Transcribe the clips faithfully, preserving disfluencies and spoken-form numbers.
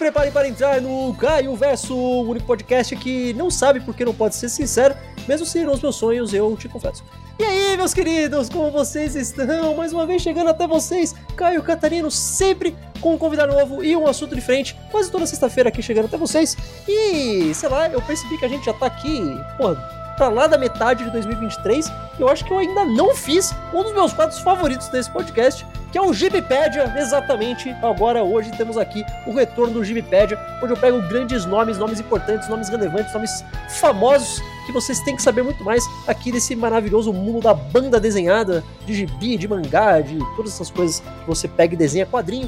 prepare para entrar no Caio Verso, o único podcast que não sabe porque não pode ser sincero, mesmo se nos meus sonhos, eu te confesso. E aí, meus queridos, como vocês estão? Mais uma vez chegando até vocês, Caio Catarino, sempre com um convidado novo e um assunto diferente, quase toda sexta-feira aqui chegando até vocês. E, sei lá, eu percebi que a gente já tá aqui, pô, pra lá da metade de dois mil e vinte e três, e eu acho que eu ainda não fiz um dos meus quadros favoritos desse podcast, que é o Gibipédia, exatamente. Agora, hoje, temos aqui o retorno do Gibipédia, onde eu pego grandes nomes, nomes importantes, nomes relevantes, nomes famosos, que vocês têm que saber muito mais aqui desse maravilhoso mundo da banda desenhada, de gibi, de mangá, de todas essas coisas que você pega e desenha quadrinho.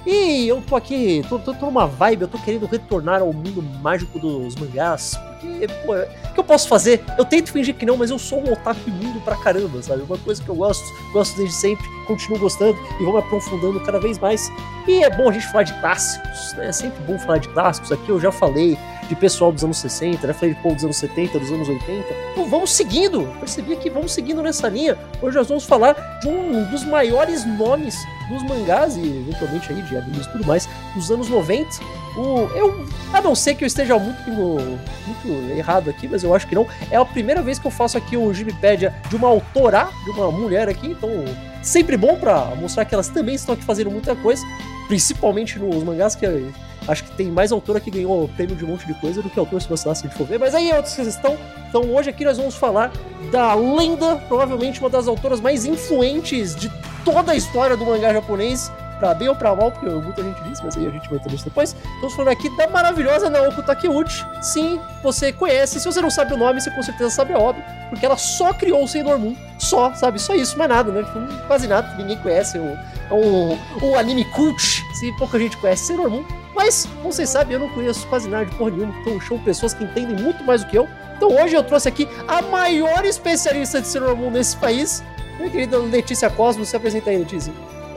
E eu tô aqui, tô, tô, tô numa vibe, eu tô querendo retornar ao mundo mágico dos mangás, porque, pô, o que eu posso fazer? Eu tento fingir que não, mas eu sou um otaku imundo pra caramba, sabe? Uma coisa que eu gosto, gosto desde sempre, continuo gostando e vou me aprofundando cada vez mais. E é bom a gente falar de clássicos, né? É sempre bom falar de clássicos. Aqui eu já falei de pessoal dos anos sessenta, já falei de povo dos anos setenta, dos anos oitenta. Então vamos seguindo, percebi que vamos seguindo nessa linha. Hoje nós vamos falar de um dos maiores nomes dos mangás e eventualmente aí de animes e tudo mais dos anos noventa. O, eu, a não ser que eu esteja muito, muito errado aqui, mas eu acho que não. É a primeira vez que eu faço aqui o Gibipédia de uma autora, de uma mulher aqui, então sempre bom pra mostrar que elas também estão aqui fazendo muita coisa, principalmente nos mangás, que eu acho que tem mais autora que ganhou o prêmio de um monte de coisa do que autor, se você lá, se a gente for ver. Mas aí é outra questão. Então hoje aqui nós vamos falar da lenda, provavelmente uma das autoras mais influentes de toda a história do mangá japonês, pra bem ou pra mal, porque muita gente disse, mas aí a gente vai entender isso depois. Estamos falando aqui da maravilhosa Naoko Takeuchi. Sim, você conhece. Se você não sabe o nome, você com certeza sabe a obra, porque ela só criou o Sailor Moon. Só, sabe? Só isso, mais nada, né? Quase nada, ninguém conhece. É um, um, um anime cult, se pouca gente conhece Sailor Moon. Mas, como vocês sabem, eu não conheço quase nada de porra nenhuma, então são pessoas que entendem muito mais do que eu. Então hoje eu trouxe aqui a maior especialista de Sailor Moon nesse país, minha querida Letícia Cosmos. Se apresenta aí, Letícia.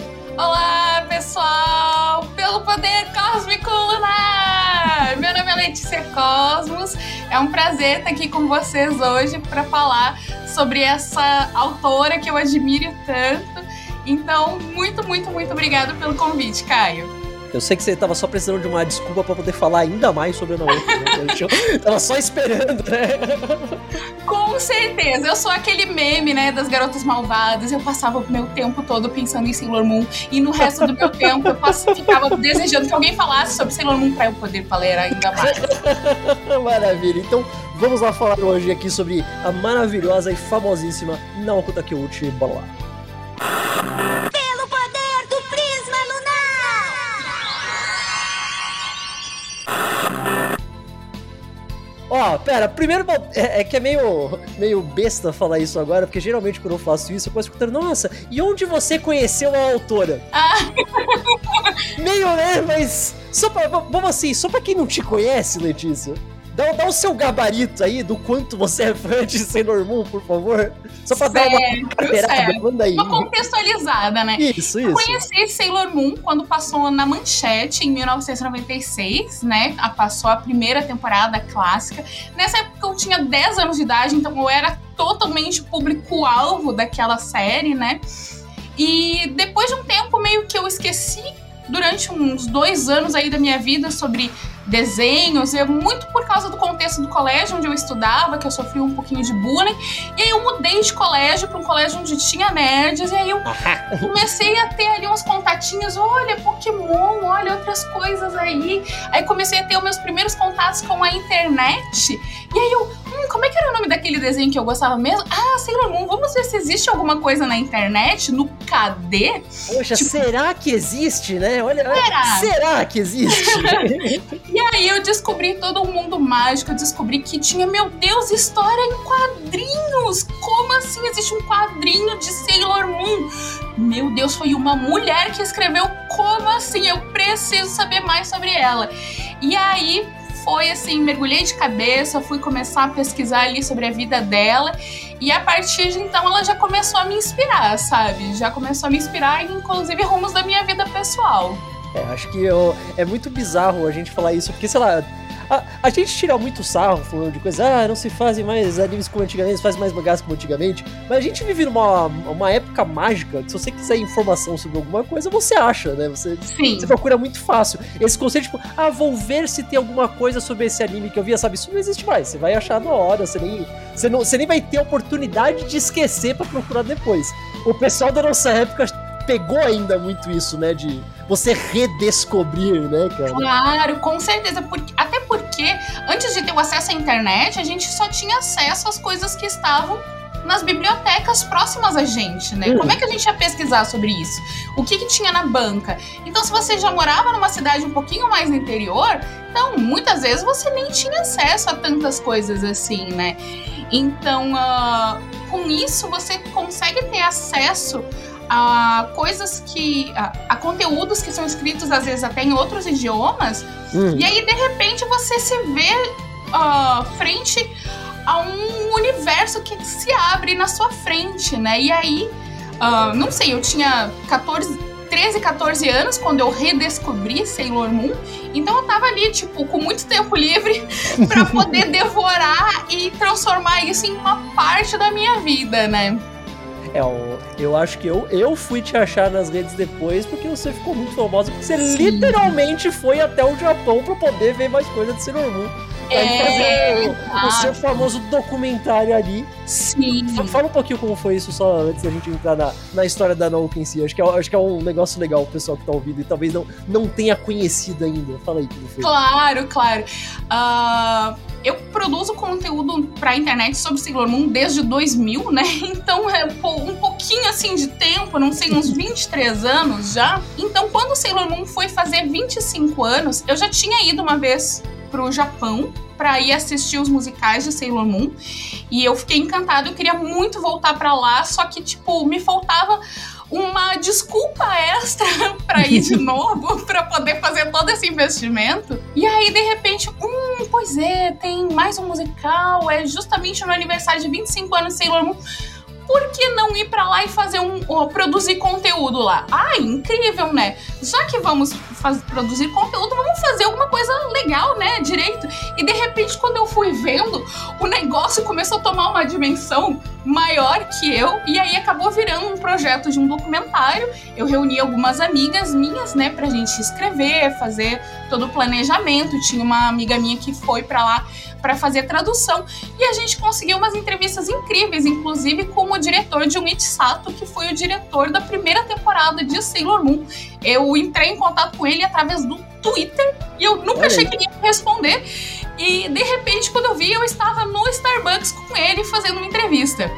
Olá, pessoal! Pelo poder cósmico lunar! Meu nome é Letícia Cosmos. É um prazer estar aqui com vocês hoje para falar sobre essa autora que eu admiro tanto. Então, muito, muito, muito obrigada pelo convite, Caio. Eu sei que você tava só precisando de uma desculpa pra poder falar ainda mais sobre a Naoko, né? Eu tava só esperando, né? Com certeza, eu sou aquele meme, né, das garotas malvadas. Eu passava o meu tempo todo pensando em Sailor Moon, e no resto do meu tempo eu pass- ficava desejando que alguém falasse sobre Sailor Moon pra eu poder falar ainda mais. Maravilha, então vamos lá falar hoje aqui sobre a maravilhosa e famosíssima Naoko Takeuchi. Bora lá. Ó, oh, pera, primeiro é, é que é meio, meio besta falar isso agora, porque geralmente quando eu faço isso eu posso escutar, nossa, e onde você conheceu a autora? Ah. Meio, né, mas só pra, vamos assim, só pra quem não te conhece, Letícia, dá, dá o seu gabarito aí do quanto você é fã de Sailor Moon, por favor. Só pra certo, dar uma carteirada, manda aí. Uma contextualizada, né? Isso, isso. Eu conheci Sailor Moon quando passou na Manchete, em mil novecentos e noventa e seis, né? Passou a primeira temporada clássica. Nessa época eu tinha dez anos de idade, então eu era totalmente público-alvo daquela série, né? E depois de um tempo meio que eu esqueci, durante uns dois anos aí da minha vida, sobre desenhos, e muito por causa do contexto do colégio onde eu estudava, que eu sofri um pouquinho de bullying, e aí eu mudei de colégio para um colégio onde tinha nerds, e aí eu comecei a ter ali uns contatinhos, olha, Pokémon, olha outras coisas aí, aí comecei a ter os meus primeiros contatos com a internet, e aí eu, hum, como é que era o nome daquele desenho que eu gostava mesmo? Ah, Sailor Moon, vamos ver se existe alguma coisa na internet, no K D? Poxa, tipo, será que existe, né? Olha, será? será que existe? E aí eu descobri todo um mundo mágico, eu descobri que tinha, meu Deus, história em quadrinhos! Como assim existe um quadrinho de Sailor Moon? Meu Deus, foi uma mulher que escreveu, como assim? Eu preciso saber mais sobre ela. E aí foi assim, mergulhei de cabeça, fui começar a pesquisar ali sobre a vida dela, e a partir de então ela já começou a me inspirar, sabe? Já começou a me inspirar, inclusive rumos da minha vida pessoal. É, acho que eu, é muito bizarro a gente falar isso, porque, sei lá, A, a gente tira muito sarro falando de coisa, ah, não se fazem mais animes como antigamente, se fazem mais mangás como antigamente, mas a gente vive numa uma época mágica, que se você quiser informação sobre alguma coisa, você acha, né? Você, você procura muito fácil. Esse conceito, tipo, ah, vou ver se tem alguma coisa sobre esse anime que eu vi, sabe? Isso não existe mais, você vai achar na hora, você nem, você não, você nem vai ter a oportunidade de esquecer pra procurar depois. O pessoal da nossa época pegou ainda muito isso, né, de você redescobrir, né, cara? Claro, com certeza, porque, até porque antes de ter o acesso à internet, a gente só tinha acesso às coisas que estavam nas bibliotecas próximas a gente, né? Uhum. Como é que a gente ia pesquisar sobre isso? O que que tinha na banca? Então, se você já morava numa cidade um pouquinho mais no interior, então, muitas vezes você nem tinha acesso a tantas coisas assim, né? Então, uh, com isso, você consegue ter acesso a coisas que... A, a conteúdos que são escritos, às vezes, até em outros idiomas. Hum. E aí, de repente, você se vê uh, frente a um universo que se abre na sua frente, né? E aí, uh, não sei, eu tinha treze, catorze anos quando eu redescobri Sailor Moon. Então eu tava ali, tipo, com muito tempo livre pra poder devorar e transformar isso em uma parte da minha vida, né? É, eu, eu acho que eu, eu fui te achar nas redes depois porque você ficou muito famosa, porque você Sim. literalmente foi até o Japão pra poder ver mais coisa de Sailor Moon. É, fazer o, o seu famoso documentário ali. Sim. Fala um pouquinho como foi isso, só antes da gente entrar na, na história da Naoki em si. Acho que, é, acho que é um negócio legal, o pessoal que tá ouvindo e talvez não, não tenha conhecido ainda. Fala aí como foi. Claro, claro. Uh, eu produzo conteúdo pra internet sobre Sailor Moon desde dois mil, né? Então é um pouquinho assim de tempo, não sei, uns vinte e três anos já. Então quando Sailor Moon foi fazer vinte e cinco anos, eu já tinha ido uma vez pro Japão pra ir assistir os musicais de Sailor Moon e eu fiquei encantada, eu queria muito voltar pra lá, só que tipo, me faltava uma desculpa extra pra ir de novo, pra poder fazer todo esse investimento. E aí, de repente, hum, pois é, tem mais um musical, é justamente no aniversário de vinte e cinco anos de Sailor Moon. Por que não ir pra lá e fazer um, ou produzir conteúdo lá? Ah, incrível, né? Já que vamos faz, produzir conteúdo, vamos fazer alguma coisa legal, né? Direito. E de repente, quando eu fui vendo, o negócio começou a tomar uma dimensão maior que eu, e aí acabou virando um projeto de um documentário. Eu reuni algumas amigas minhas, né, pra gente escrever, fazer todo o planejamento. Tinha uma amiga minha que foi pra lá para fazer tradução, e a gente conseguiu umas entrevistas incríveis, inclusive com o diretor de Junichi Sato, que foi o diretor da primeira temporada de Sailor Moon. Eu entrei em contato com ele através do Twitter, e eu nunca achei que ele ia responder, e de repente, quando eu vi, eu estava no Starbucks com ele fazendo uma entrevista.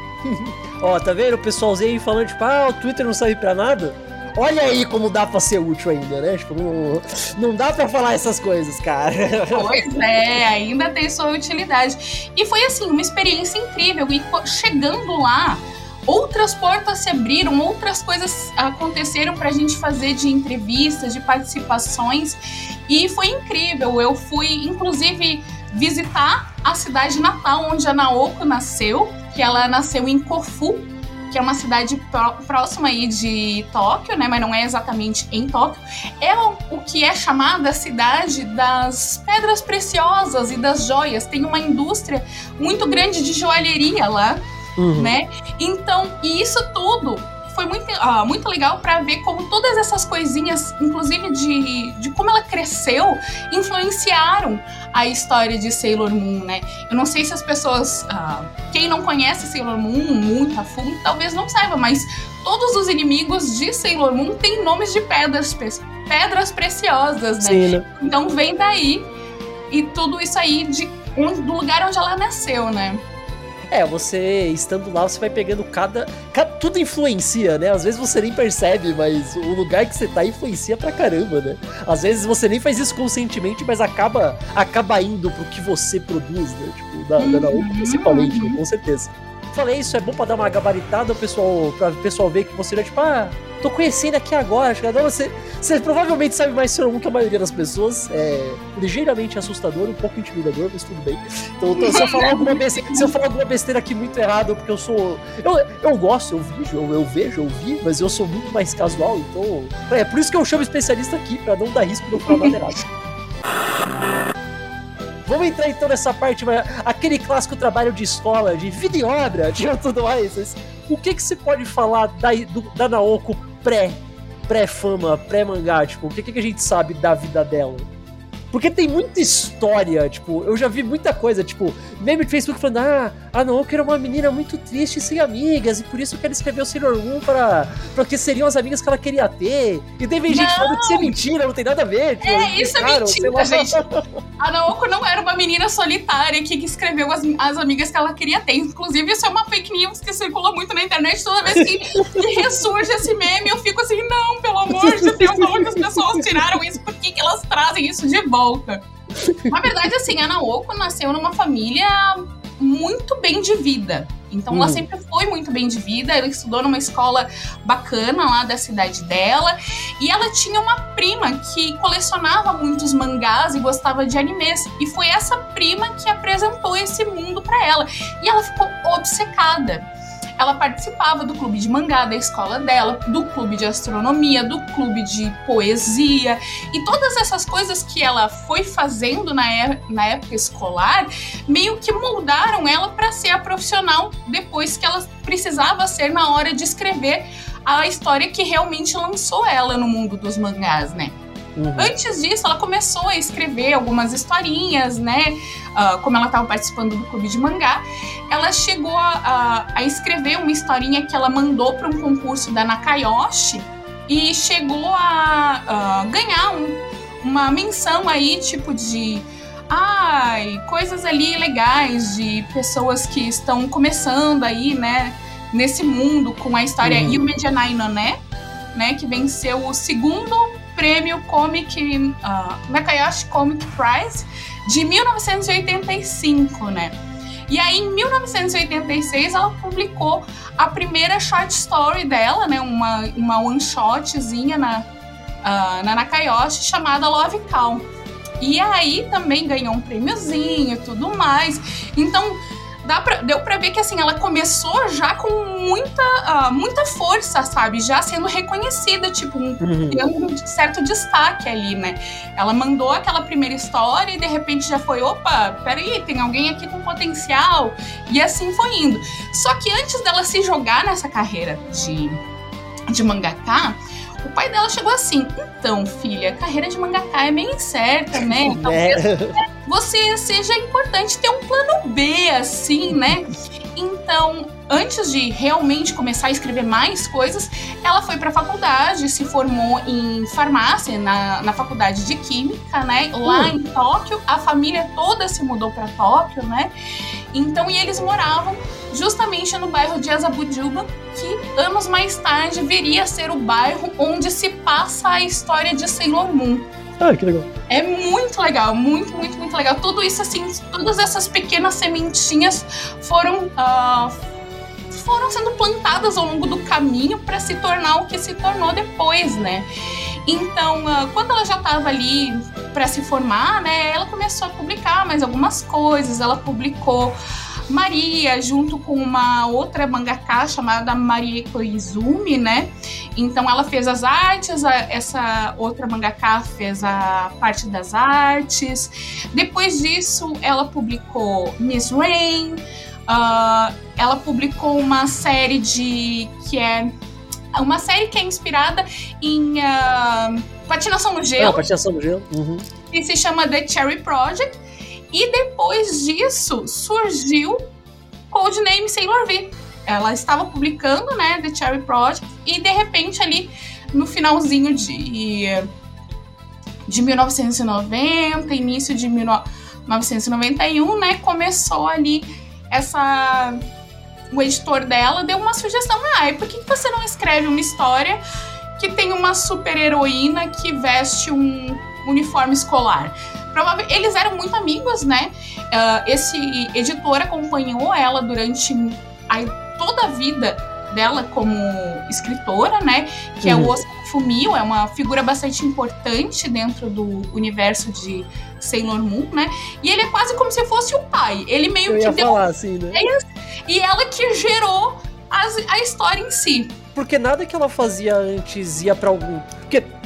Ó, tá vendo o pessoalzinho aí falando, tipo, ah, o Twitter não serve pra nada? Olha aí como dá pra ser útil ainda, né? Tipo, não, não dá pra falar essas coisas, cara. Pois é, ainda tem sua utilidade. E foi, assim, uma experiência incrível. E chegando lá, outras portas se abriram, outras coisas aconteceram pra gente fazer de entrevistas, de participações. E foi incrível. Eu fui, inclusive, visitar a cidade natal, onde a Naoko nasceu, que ela nasceu em Kofu, que é uma cidade pró- próxima aí de Tóquio, né, mas não é exatamente em Tóquio. É o, o que é chamada a cidade das pedras preciosas e das joias. Tem uma indústria muito grande de joalheria lá, uhum. né? Então, e isso tudo foi muito, uh, muito legal para ver como todas essas coisinhas, inclusive de, de como ela cresceu, influenciaram a história de Sailor Moon, né? Eu não sei se as pessoas, uh, quem não conhece Sailor Moon muito a fundo, talvez não saiba, mas todos os inimigos de Sailor Moon têm nomes de pedras, pedras preciosas, né? Sim, né? Então vem daí, e tudo isso aí de, do lugar onde ela nasceu, né? É, você estando lá, você vai pegando cada, cada... Tudo influencia, né? Às vezes você nem percebe, mas o lugar que você tá influencia pra caramba, né? Às vezes você nem faz isso conscientemente, mas acaba, acaba indo pro que você produz, né? Tipo, da, da Naoki, principalmente, né? Com certeza. Falei, isso é bom pra dar uma gabaritada, pessoal, pra o pessoal ver que você é tipo, ah, tô conhecendo aqui agora. Você, você provavelmente sabe mais Sailor Moon que a maioria das pessoas. É ligeiramente assustador, um pouco intimidador, mas tudo bem. Então, então se, eu falar alguma besteira, se eu falar alguma besteira aqui muito errada, porque eu sou. Eu, eu gosto, eu vejo, eu, eu vejo, eu vi, mas eu sou muito mais casual, então. É por isso que eu chamo especialista aqui, pra não dar risco de eu falar nada errado. Vamos entrar então nessa parte, aquele clássico trabalho de escola, de vida e obra, de tudo mais. O que que você pode falar da, do, da Naoko pré, pré-fama, pré-mangá? Tipo, o que que a gente sabe da vida dela? Porque tem muita história, tipo, eu já vi muita coisa, tipo, meme de Facebook falando, ah, a Naoko era uma menina muito triste e sem amigas, e por isso que ela escreveu Sailor Moon pra, pra que seriam as amigas que ela queria ter. E teve gente falando que isso é mentira, não tem nada a ver. Tipo, é, isso é mentira, gente. A Naoko não era uma menina solitária que escreveu as, as amigas que ela queria ter. Inclusive, isso é uma fake news que circula muito na internet. Toda vez que, que ressurge esse meme, eu fico assim, não, pelo amor de Deus, como que as pessoas tiraram isso? Por que, que elas trazem isso de volta? Na verdade, assim, a Naoko nasceu numa família muito bem de vida. Então, ela sempre foi muito bem de vida. Ela estudou numa escola bacana lá da cidade dela. E ela tinha uma prima que colecionava muitos mangás e gostava de animes. E foi essa prima que apresentou esse mundo pra ela. E ela ficou obcecada. Ela participava do clube de mangá da escola dela, do clube de astronomia, do clube de poesia. E todas essas coisas que ela foi fazendo na, é- na época escolar, meio que moldaram ela para ser a profissional depois que ela precisava ser na hora de escrever a história que realmente lançou ela no mundo dos mangás, né? Uhum. Antes disso, ela começou a escrever algumas historinhas, né? Uh, como ela estava participando do clube de mangá, ela chegou a, a, a escrever uma historinha que ela mandou para um concurso da Nakayoshi e chegou a, a ganhar um, uma menção aí, tipo de... Ai, coisas ali legais de pessoas que estão começando aí, né? Nesse mundo com a história uhum. Yume Janai no Ne, né? Que venceu o segundo prêmio Comic, uh, Nakayoshi Comic Prize de mil novecentos e oitenta e cinco, né? E aí, em mil novecentos e oitenta e seis, ela publicou a primeira short story dela, né? Uma, uma one-shotzinha na, uh, na Nakayoshi, chamada Love Call. E aí, também ganhou um prêmiozinho e tudo mais. Então... Dá pra, deu pra ver que assim, ela começou já com muita, uh, muita força, sabe? Já sendo reconhecida, tipo, um, uhum. um certo destaque ali, né? Ela mandou aquela primeira história e de repente já foi, opa, peraí, tem alguém aqui com potencial. E assim foi indo. Só que antes dela se jogar nessa carreira de, de mangaka, o pai dela chegou assim, então, filha, a carreira de mangaka é meio incerta, né? Talvez você seja importante ter um plano B, assim, né? Então, antes de realmente começar a escrever mais coisas, ela foi para a faculdade, se formou em farmácia, na, na faculdade de química, né? Lá em Tóquio, a família toda se mudou para Tóquio, né? Então, e eles moravam justamente no bairro de Azabujuba, que anos mais tarde viria a ser o bairro onde se passa a história de Sailor Moon. Ah, que legal. É muito legal, muito, muito, muito legal. Tudo isso, assim, todas essas pequenas sementinhas foram, uh, foram sendo plantadas ao longo do caminho para se tornar o que se tornou depois, né? Então, uh, quando ela já estava ali para se formar, né, ela começou a publicar mais algumas coisas. Ela publicou Maria, junto com uma outra mangaka chamada Marieko Izumi, né? Então ela fez as artes, a, essa outra mangaka fez a parte das artes. Depois disso, ela publicou Miss Rain, uh, ela publicou uma série de que é uma série que é inspirada em uh, patinação no gelo. Ah, patinação no gelo. Uhum. Que se chama The Cherry Project. E depois disso, surgiu Codename Sailor V. Ela estava publicando, né, The Cherry Project, e de repente ali, no finalzinho de, de mil novecentos e noventa, início de mil novecentos e noventa e um, né, começou ali essa... O editor dela deu uma sugestão, ah, e por que você não escreve uma história que tem uma super heroína que veste um uniforme escolar? Provavelmente, eles eram muito amigos, né? Uh, esse editor acompanhou ela durante a, toda a vida dela como escritora, né? Que uhum. é o Osaka Fumio, é uma figura bastante importante dentro do universo de Sailor Moon, né? E ele é quase como se fosse o pai. Ele meio Eu que ia deu falar assim, né? E ela que gerou as, a história em si. Porque nada que ela fazia antes ia pra algum... Porque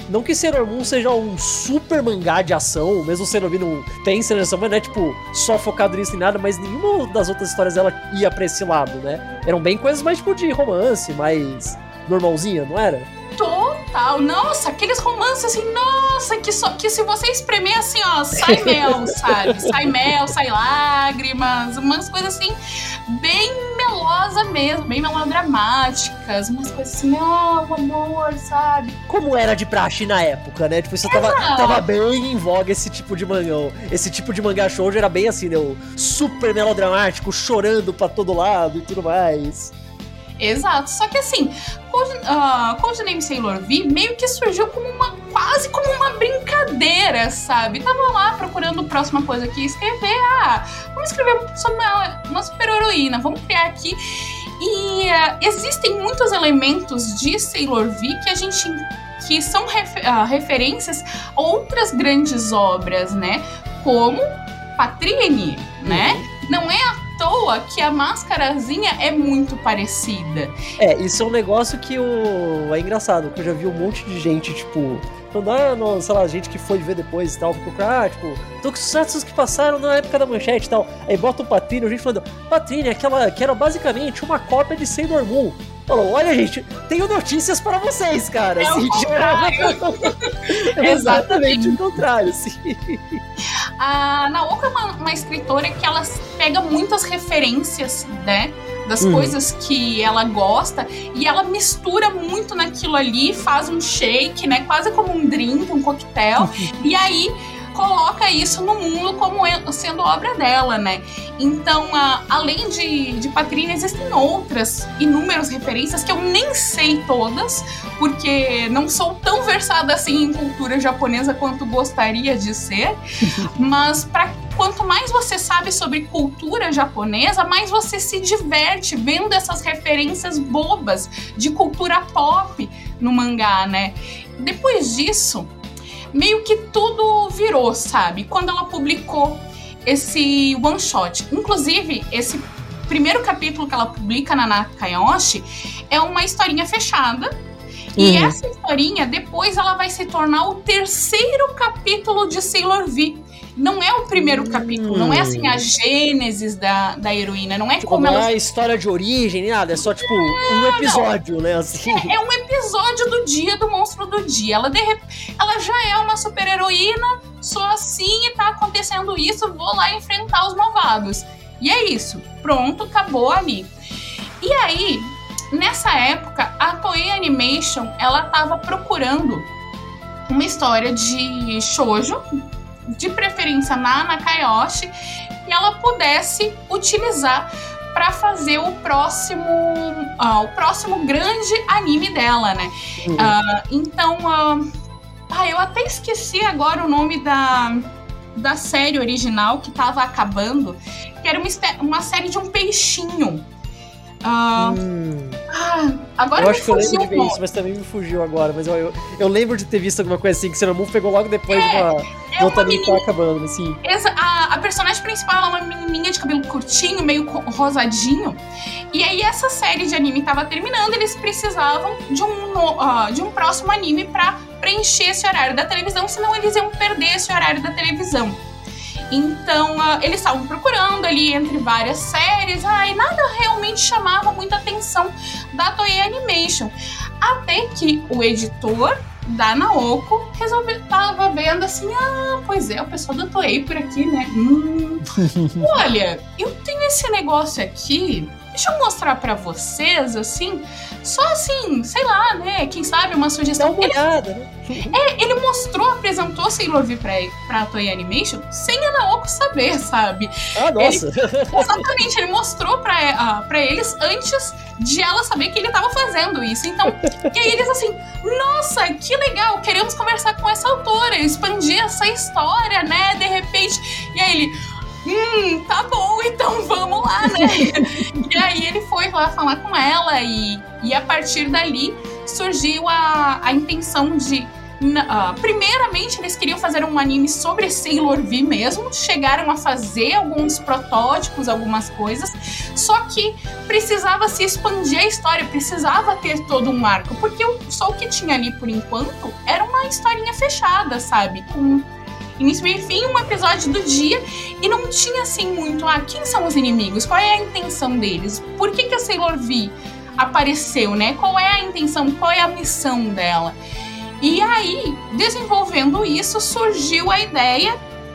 não que Sailor Moon seja um super mangá de ação, mesmo o Sailor V não tem cena de ação, mas não é tipo só focado nisso e nada, mas nenhuma das outras histórias dela ia pra esse lado, né? Eram bem coisas mais tipo de romance, mais normalzinha, não era? Total, nossa, aqueles romances assim, nossa, que, só, que se você espremer assim, ó, sai mel, sabe? Sai mel, sai lágrimas, umas coisas assim, bem melosa mesmo, bem melodramáticas, umas coisas assim, ó, oh, amor, sabe? Como era de praxe na época, né? Tipo, isso tava, tava bem em voga esse tipo de mangá, esse tipo de mangá shoujo era bem assim, né? O super melodramático, chorando pra todo lado e tudo mais. Exato, só que assim, uh, Codename Sailor V meio que surgiu como uma, quase como uma brincadeira, sabe? Tava lá procurando a próxima coisa que ia escrever, ah, vamos escrever sobre uma, uma super heroína, vamos criar aqui. E uh, existem muitos elementos de Sailor V que a gente, que são refer, uh, referências a outras grandes obras, né? Como Patrine, né? Uhum. Não é a toa que a máscarazinha é muito parecida. É, isso é um negócio que o... é engraçado, que eu já vi um monte de gente, tipo, falando, ah, sei lá, gente que foi ver depois e tal, procurar, ah, tipo, tokusatsu que passaram na época da Manchete e tal, aí bota o Patrine, a gente falando, Patrine, aquela que era basicamente uma cópia de Sailor Moon. Falou, olha, gente, tenho notícias para vocês, cara. É assim, o contrário. É exatamente o contrário, sim. A Naoko é uma, uma escritora que ela pega muitas referências, né, das hum. coisas que ela gosta, e ela mistura muito naquilo ali, faz um shake, né, quase como um drink, um coquetel, e aí coloca isso no mundo como sendo obra dela, né? Então, uh, além de, de Patrine, existem outras inúmeras referências que eu nem sei todas, porque não sou tão versada assim em cultura japonesa quanto gostaria de ser, mas pra, quanto mais você sabe sobre cultura japonesa, mais você se diverte vendo essas referências bobas de cultura pop no mangá, né? Depois disso, meio que tudo virou, sabe? Quando ela publicou esse one shot. Inclusive, esse primeiro capítulo que ela publica na Nakayoshi é uma historinha fechada. Uhum. E essa historinha, depois, ela vai se tornar o terceiro capítulo de Sailor V. Não é o primeiro hum. capítulo, não é assim a gênesis da, da heroína, não é tipo, como não ela... Não é a história de origem, nada, é só tipo não, um episódio, não. né, assim. É, é um episódio do dia do monstro do dia, ela, de, ela já é uma super heroína, sou assim e tá acontecendo isso, vou lá enfrentar os malvados. E é isso, pronto, acabou ali. E aí, nessa época, a Toei Animation, ela tava procurando uma história de shoujo, de preferência na Nakayoshi, que ela pudesse utilizar para fazer o próximo, uh, o próximo grande anime dela, né? Uhum. Uh, então, uh, ah, eu até esqueci agora o nome da, da série original que tava acabando, que era uma, uma série de um peixinho. Uh, hum. ah, agora eu me acho que eu lembro de ver um isso, mas também me fugiu agora. Mas eu, eu, eu lembro de ter visto alguma coisa assim, que Sailor Moon pegou logo depois é, de uma, é outra uma anime que tá acabando, assim. Essa, a, a personagem principal é uma menininha de cabelo curtinho, meio rosadinho. E aí essa série de anime tava terminando, eles precisavam de um, uh, de um próximo anime pra preencher esse horário da televisão, senão eles iam perder esse horário da televisão. Então, uh, eles estavam procurando ali entre várias séries, ah, e nada realmente chamava muita atenção da Toei Animation. Até que o editor da Naoko resolveu, tava vendo assim, ah, pois é, o pessoal da Toei por aqui, né? Hum, olha, eu tenho esse negócio aqui, deixa eu mostrar pra vocês, assim, só assim, sei lá, né? Quem sabe uma sugestão. Dá uma olhada, né? É, ele mostrou, apresentou Sailor V pra, pra Toei Animation sem a Naoko saber, sabe? Ah, nossa! Ele, exatamente, ele mostrou pra, uh, pra eles antes de ela saber que ele tava fazendo isso. Então, e aí eles assim, nossa, que legal, queremos conversar com essa autora, expandir essa história, né? De repente, e aí ele... Hum, tá bom, então vamos lá, né? E aí ele foi lá falar com ela e, e a partir dali surgiu a, a intenção de Na, uh, primeiramente, eles queriam fazer um anime sobre Sailor V mesmo, chegaram a fazer alguns protótipos, algumas coisas, só que precisava se expandir a história, precisava ter todo um arco, porque só o que tinha ali por enquanto era uma historinha fechada, sabe? Com início, meio e fim, um episódio do dia, e não tinha assim muito, ah, quem são os inimigos? Qual é a intenção deles? Por que que a Sailor V apareceu, né? Qual é a intenção? Qual é a missão dela? E aí, desenvolvendo isso, surgiu a ideia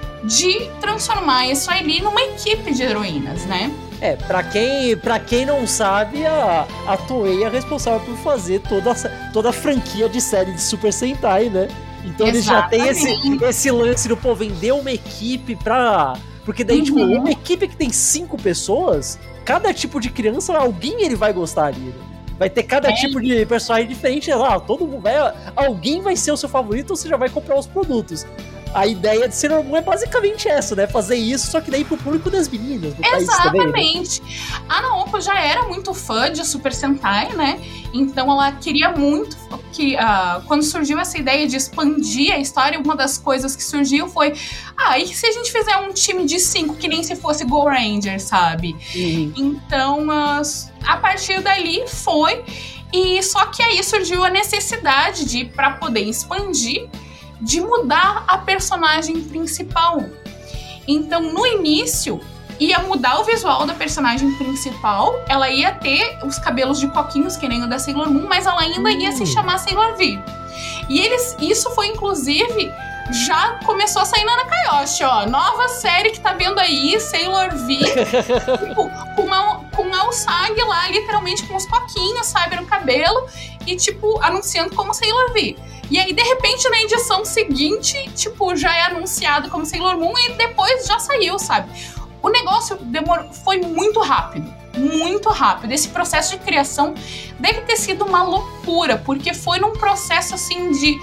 de transformar isso ali numa equipe de heroínas, né? É, pra quem, pra quem não sabe, a, a Toei é responsável por fazer toda, toda a franquia de série de Super Sentai, né? Então eles já têm esse, esse lance do, pô, vender uma equipe pra... Porque daí, uhum. tipo, uma equipe que tem cinco pessoas, cada tipo de criança, alguém ele vai gostar ali, né? Vai ter cada é. tipo de personagem diferente, lá, todo mundo vai... Alguém vai ser o seu favorito ou você já vai comprar os produtos. A ideia de Sailor Moon é basicamente essa, né? Fazer isso, só que daí pro público das meninas do Exatamente. País também, né? A Naoko já era muito fã de Super Sentai, né? Então ela queria muito que... Uh, quando surgiu essa ideia de expandir a história, uma das coisas que surgiu foi... Ah, e se a gente fizer um time de cinco que nem se fosse Go Ranger, sabe? Uhum. Então, uh, a partir dali foi... E só que aí surgiu a necessidade de, para poder expandir, de mudar a personagem principal. Então, no início, ia mudar o visual da personagem principal, ela ia ter os cabelos de coquinhos, que nem o da Sailor Moon, mas ela ainda ia hum. se chamar Sailor V. E eles, isso foi, inclusive, já começou a sair na Nakayoshi, ó. Nova série que tá vendo aí, Sailor V, tipo, com a, com a Usagi lá, literalmente com os coquinhos, sabe, no cabelo, e, tipo, anunciando como Sailor V. E aí, de repente, na edição seguinte, tipo, já é anunciado como Sailor Moon e depois já saiu, sabe? O negócio demorou, foi muito rápido, muito rápido. Esse processo de criação deve ter sido uma loucura, porque foi num processo, assim, de...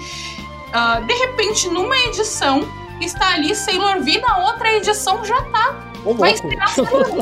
Uh, de repente, numa edição, está ali Sailor V, na outra edição já tá. Oh, vai, estrear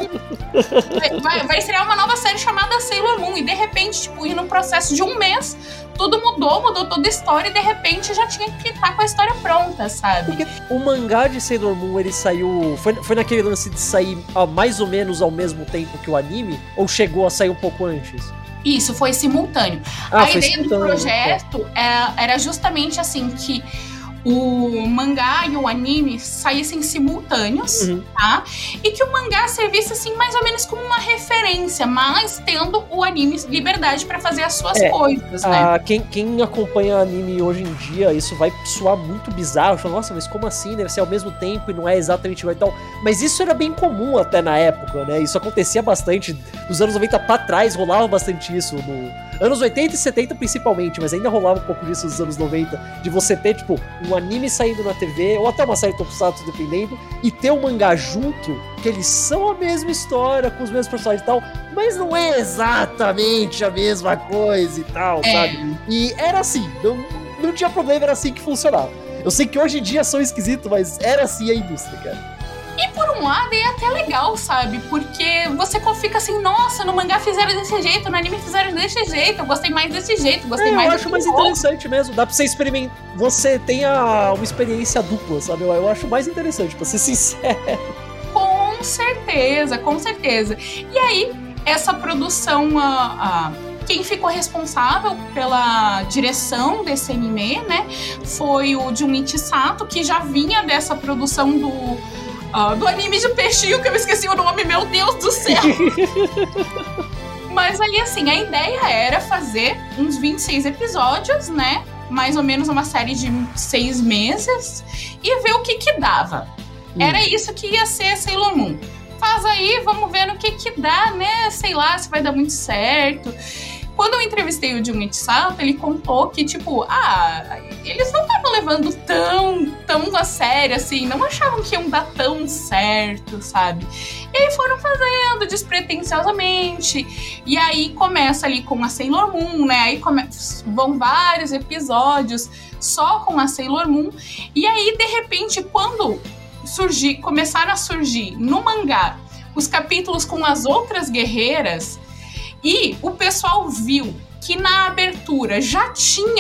vai, vai, vai estrear uma nova série chamada Sailor Moon. E de repente, tipo, ir num processo de um mês, tudo mudou, mudou toda a história. E de repente já tinha que estar com a história pronta, sabe? Porque o mangá de Sailor Moon, ele saiu... Foi, foi naquele lance de sair ah, mais ou menos ao mesmo tempo que o anime? Ou chegou a sair um pouco antes? Isso, foi simultâneo. Ah, a foi ideia simultâneo, do projeto era, era justamente assim, que o mangá e o anime saíssem simultâneos, uhum. tá? E que o mangá servisse, assim, mais ou menos como uma referência, mas tendo o anime liberdade pra fazer as suas é, coisas, né? A, quem, quem acompanha anime hoje em dia, isso vai soar muito bizarro. Fala, nossa, mas como assim? Deve ser ao mesmo tempo e não é exatamente igual e tal. Mas isso era bem comum até na época, né? Isso acontecia bastante. Nos anos noventa pra trás, rolava bastante isso. No anos oitenta e setenta principalmente, mas ainda rolava um pouco disso nos anos noventa. De você ter, tipo, um anime saindo na T V, ou até uma série tokusatsu, dependendo, e ter um mangá junto, que eles são a mesma história, com os mesmos personagens e tal, mas não é exatamente a mesma coisa e tal, é. sabe? E era assim, não, não tinha problema, era assim que funcionava. Eu sei que hoje em dia são esquisitos, mas era assim a indústria, cara. E por um lado é até legal, sabe? Porque você fica assim, nossa, no mangá fizeram desse jeito, no anime fizeram desse jeito, eu gostei mais desse jeito, gostei é, mais eu desse acho mais outro. Interessante mesmo, dá pra você experimentar, você tem a, uma experiência dupla, sabe? Eu, eu acho mais interessante, pra ser sincero. Com certeza, com certeza. E aí, essa produção, uh, uh, quem ficou responsável pela direção desse anime, né, foi o Junichi Sato, que já vinha dessa produção do... Uh, do anime de peixinho, que eu esqueci o nome, meu Deus do céu. Mas aí, assim, a ideia era fazer uns vinte e seis episódios, né? Mais ou menos uma série de seis meses. E ver o que que dava. Hum. Era isso que ia ser Sailor Moon. Faz aí, vamos ver no que que dá, né? Sei lá, se vai dar muito certo. Quando eu entrevistei o Junichi Sato, ele contou que, tipo, ah, eles não estavam levando tão, tão a sério, assim, não achavam que iam dar tão certo, sabe? E aí foram fazendo despretensiosamente, e aí começa ali com a Sailor Moon, né? Aí come... vão vários episódios só com a Sailor Moon, e aí, de repente, quando surgir, começaram a surgir no mangá os capítulos com as outras guerreiras, e o pessoal viu que na abertura já tinha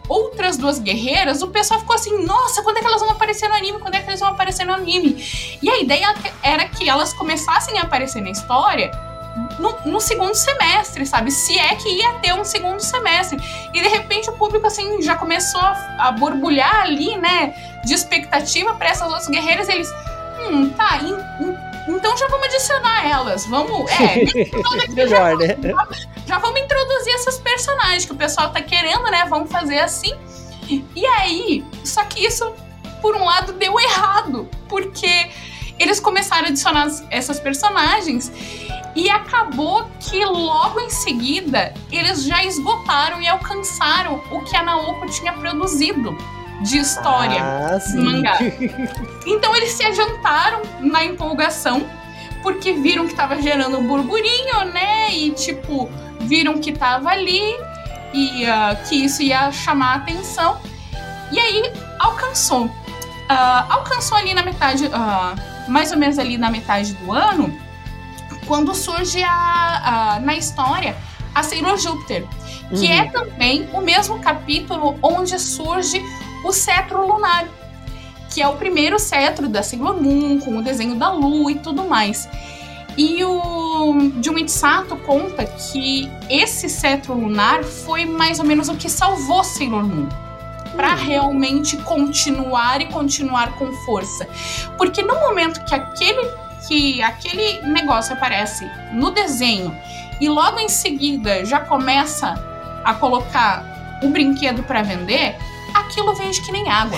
outras duas guerreiras, o pessoal ficou assim, nossa, quando é que elas vão aparecer no anime? Quando é que elas vão aparecer no anime? E a ideia era que elas começassem a aparecer na história no, no segundo semestre, sabe? Se é que ia ter um segundo semestre. E de repente o público, assim, já começou a, a borbulhar ali, né? De expectativa para essas outras guerreiras. E eles, hum, tá, in, in, então já vamos adicionar elas. Vamos, é, melhor, já, né? Já, já vamos introduzir essas personagens que o pessoal tá querendo, né? Vamos fazer assim. E aí, só que isso, por um lado, deu errado. Porque eles começaram a adicionar essas personagens e acabou que logo em seguida eles já esgotaram e alcançaram o que a Naoko tinha produzido de história ah, no mangá. Então eles se adiantaram na empolgação, porque viram que tava gerando um burburinho, né? E tipo, viram que tava ali e uh, que isso ia chamar a atenção. E aí alcançou. Uh, alcançou ali na metade, uh, mais ou menos ali na metade do ano, quando surge a, a, na história a Sailor Júpiter, que uhum. é também o mesmo capítulo onde surge o cetro lunar, que é o primeiro cetro da Sailor Moon, com o desenho da lua e tudo mais. E o Junichi Sato conta que esse cetro lunar foi mais ou menos o que salvou Sailor Moon, para realmente continuar e continuar com força. Porque no momento que aquele, que aquele negócio aparece no desenho e logo em seguida já começa a colocar o brinquedo para vender, aquilo vende que nem água.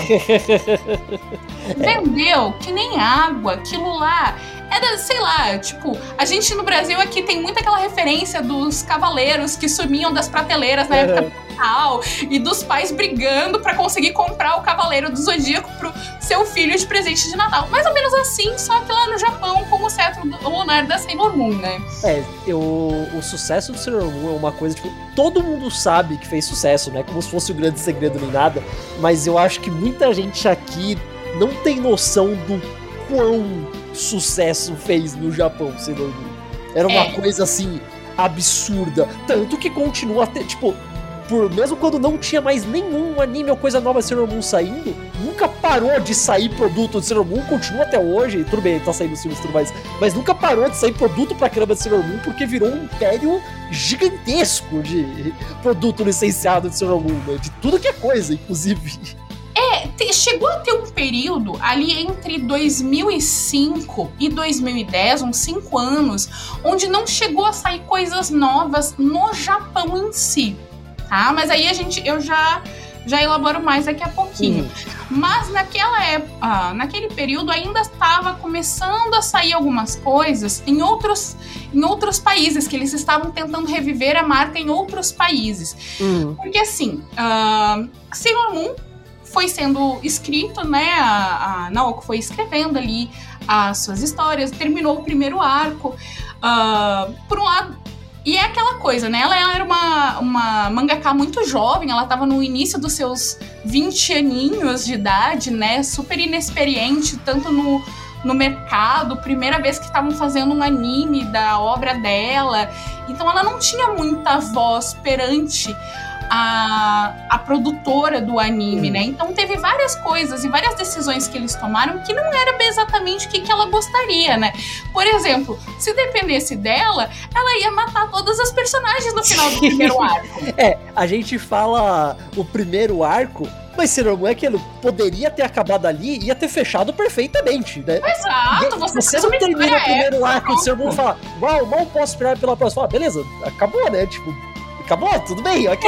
Vendeu que nem água. Aquilo lá era, sei lá, tipo, a gente no Brasil aqui tem muito aquela referência dos cavaleiros que sumiam das prateleiras na época do Natal e dos pais brigando pra conseguir comprar o Cavaleiro do Zodíaco pro seu filho de presente de Natal. Mais ou menos assim, só que lá no Japão com o cetro lunar da Sailor Moon, né? É, eu, o sucesso do Sailor Moon é uma coisa, tipo, todo mundo sabe que fez sucesso, né? Como se fosse um grande segredo nem nada, mas eu acho que muita gente aqui não tem noção do quão sucesso fez no Japão, Sailor Moon. Era uma é. coisa assim absurda, tanto que continua até, tipo, por, mesmo quando não tinha mais nenhum anime ou coisa nova de Sailor Moon saindo, nunca parou de sair produto de Sailor Moon, continua até hoje, tudo bem, tá saindo os filmes e tudo mais, mas nunca parou de sair produto pra caramba de Sailor Moon, porque virou um império gigantesco de produto licenciado de Sailor Moon, né? De tudo que é coisa, inclusive. É, te, chegou a ter um período ali entre dois mil e cinco e dois mil e dez, uns cinco anos, onde não chegou a sair coisas novas no Japão em si, tá? Mas aí a gente, eu já, já elaboro mais daqui a pouquinho. Uhum. Mas naquela época, ah, naquele período ainda estava começando a sair algumas coisas em outros, em outros países, que eles estavam tentando reviver a marca em outros países. Uhum. Porque assim, uh, Sailor Moon foi sendo escrito, né, a, a Naoko foi escrevendo ali as suas histórias, terminou o primeiro arco, uh, por um lado, e é aquela coisa, né, ela era uma, uma mangaka muito jovem, ela estava no início dos seus vinte aninhos de idade, né, super inexperiente, tanto no, no mercado, primeira vez que estavam fazendo um anime da obra dela, então ela não tinha muita voz perante A, a produtora do anime, hum. né? Então teve várias coisas e várias decisões que eles tomaram que não era bem exatamente o que, que ela gostaria, né? Por exemplo, se dependesse dela, ela ia matar todas as personagens no final do primeiro arco. É, a gente fala o primeiro arco, mas Sailor Moon é que ele poderia ter acabado ali e ia ter fechado perfeitamente, né? Exato, você, você não termina o primeiro arco de Sailor Moon e fala, uau, mal posso esperar pela próxima. Fala, beleza, acabou, né? Tipo, acabou, tudo bem, ok.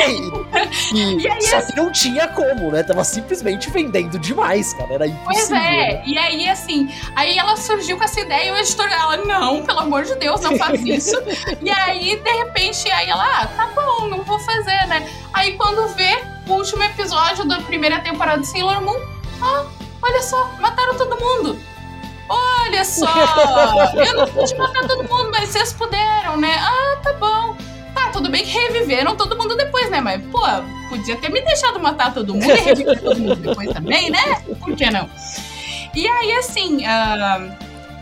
E, e aí, só que não tinha como, né? Tava simplesmente vendendo demais, cara. Era impossível. Pois é, né? E aí, assim, aí ela surgiu com essa ideia e o editor, ela, não, pelo amor de Deus, não faz isso. E aí, de repente, aí ela, ah, tá bom, não vou fazer, né? Aí quando vê o último episódio da primeira temporada de Sailor Moon, ah, olha só, mataram todo mundo. Olha só, eu não pude matar todo mundo, mas vocês puderam, né? Ah, tá bom. Tá, tudo bem que reviveram todo mundo depois, né? Mas, pô, podia ter me deixado matar todo mundo e reviver todo mundo depois também, né? Por que não? E aí, assim, uh,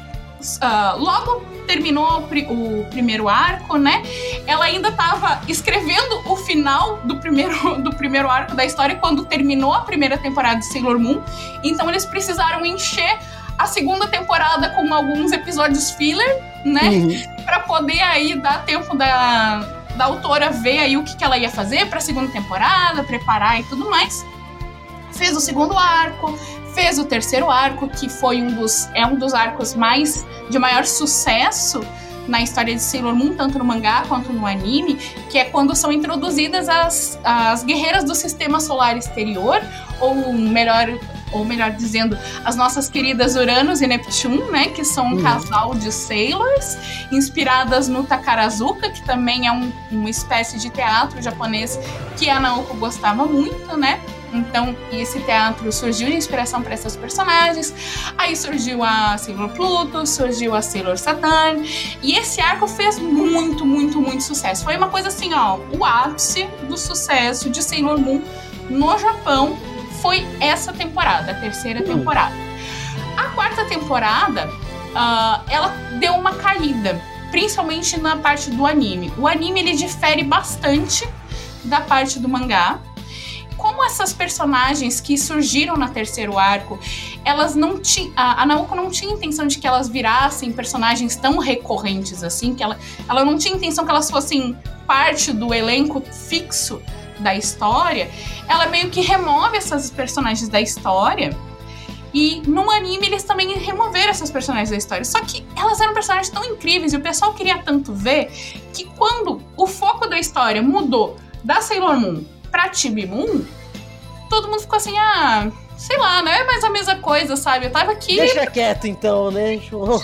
uh, logo terminou o, pri- o primeiro arco, né? Ela ainda estava escrevendo o final do primeiro, do primeiro arco da história quando terminou a primeira temporada de Sailor Moon. Então eles precisaram encher a segunda temporada com alguns episódios filler, né? Uhum. Para poder aí dar tempo da, da autora ver aí o que, que ela ia fazer para a segunda temporada, preparar e tudo mais. Fez o segundo arco, fez o terceiro arco, que foi um dos, é um dos arcos mais de maior sucesso na história de Sailor Moon, tanto no mangá quanto no anime, que é quando são introduzidas as, as guerreiras do sistema solar exterior, ou melhor, ou melhor dizendo, as nossas queridas Uranus e Neptune, né, que são um uhum. casal de Sailors, inspiradas no Takarazuka, que também é um, uma espécie de teatro japonês que a Naoko gostava muito, né? Então, esse teatro surgiu de inspiração para essas personagens. Aí surgiu a Sailor Pluto, surgiu a Sailor Saturn. E esse arco fez muito, muito, muito sucesso. Foi uma coisa assim, ó, o ápice do sucesso de Sailor Moon no Japão foi essa temporada, a terceira uhum. temporada. A quarta temporada, uh, ela deu uma caída, principalmente na parte do anime. O anime, ele difere bastante da parte do mangá. Como essas personagens que surgiram no terceiro arco, elas não tinham, a Naoko não tinha intenção de que elas virassem personagens tão recorrentes assim, que ela, ela não tinha intenção que elas fossem parte do elenco fixo da história. Ela meio que remove essas personagens da história, e no anime eles também removeram essas personagens da história. Só que elas eram personagens tão incríveis e o pessoal queria tanto ver, que quando o foco da história mudou da Sailor Moon pra Chibi Moon, todo mundo ficou assim, ah, sei lá, não é mais a mesma coisa, sabe? Eu tava aqui... Deixa quieto então, né?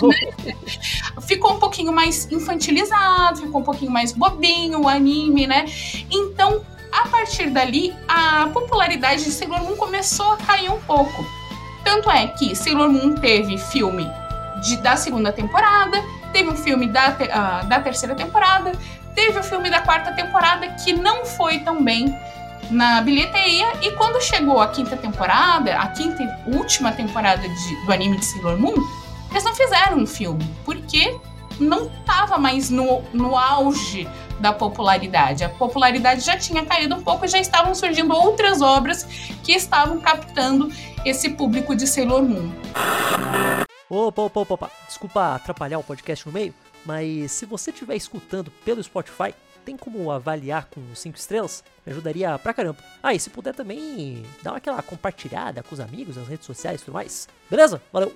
Ficou um pouquinho mais infantilizado, ficou um pouquinho mais bobinho o anime, né? Então, a partir dali, a popularidade de Sailor Moon começou a cair um pouco. Tanto é que Sailor Moon teve filme de, da segunda temporada, teve um filme da, uh, da terceira temporada, teve o filme da quarta temporada que não foi tão bem na bilheteria, e quando chegou a quinta temporada, a quinta e última temporada de, do anime de Sailor Moon, eles não fizeram um filme, porque não estava mais no, no auge da popularidade. A popularidade já tinha caído um pouco e já estavam surgindo outras obras que estavam captando esse público de Sailor Moon. Opa, opa, opa, opa. Desculpa atrapalhar o podcast no meio, mas se você estiver escutando pelo Spotify, tem como avaliar com cinco estrelas? Me ajudaria pra caramba. Ah, e se puder também, dá aquela compartilhada com os amigos nas redes sociais e tudo mais. Beleza? Valeu!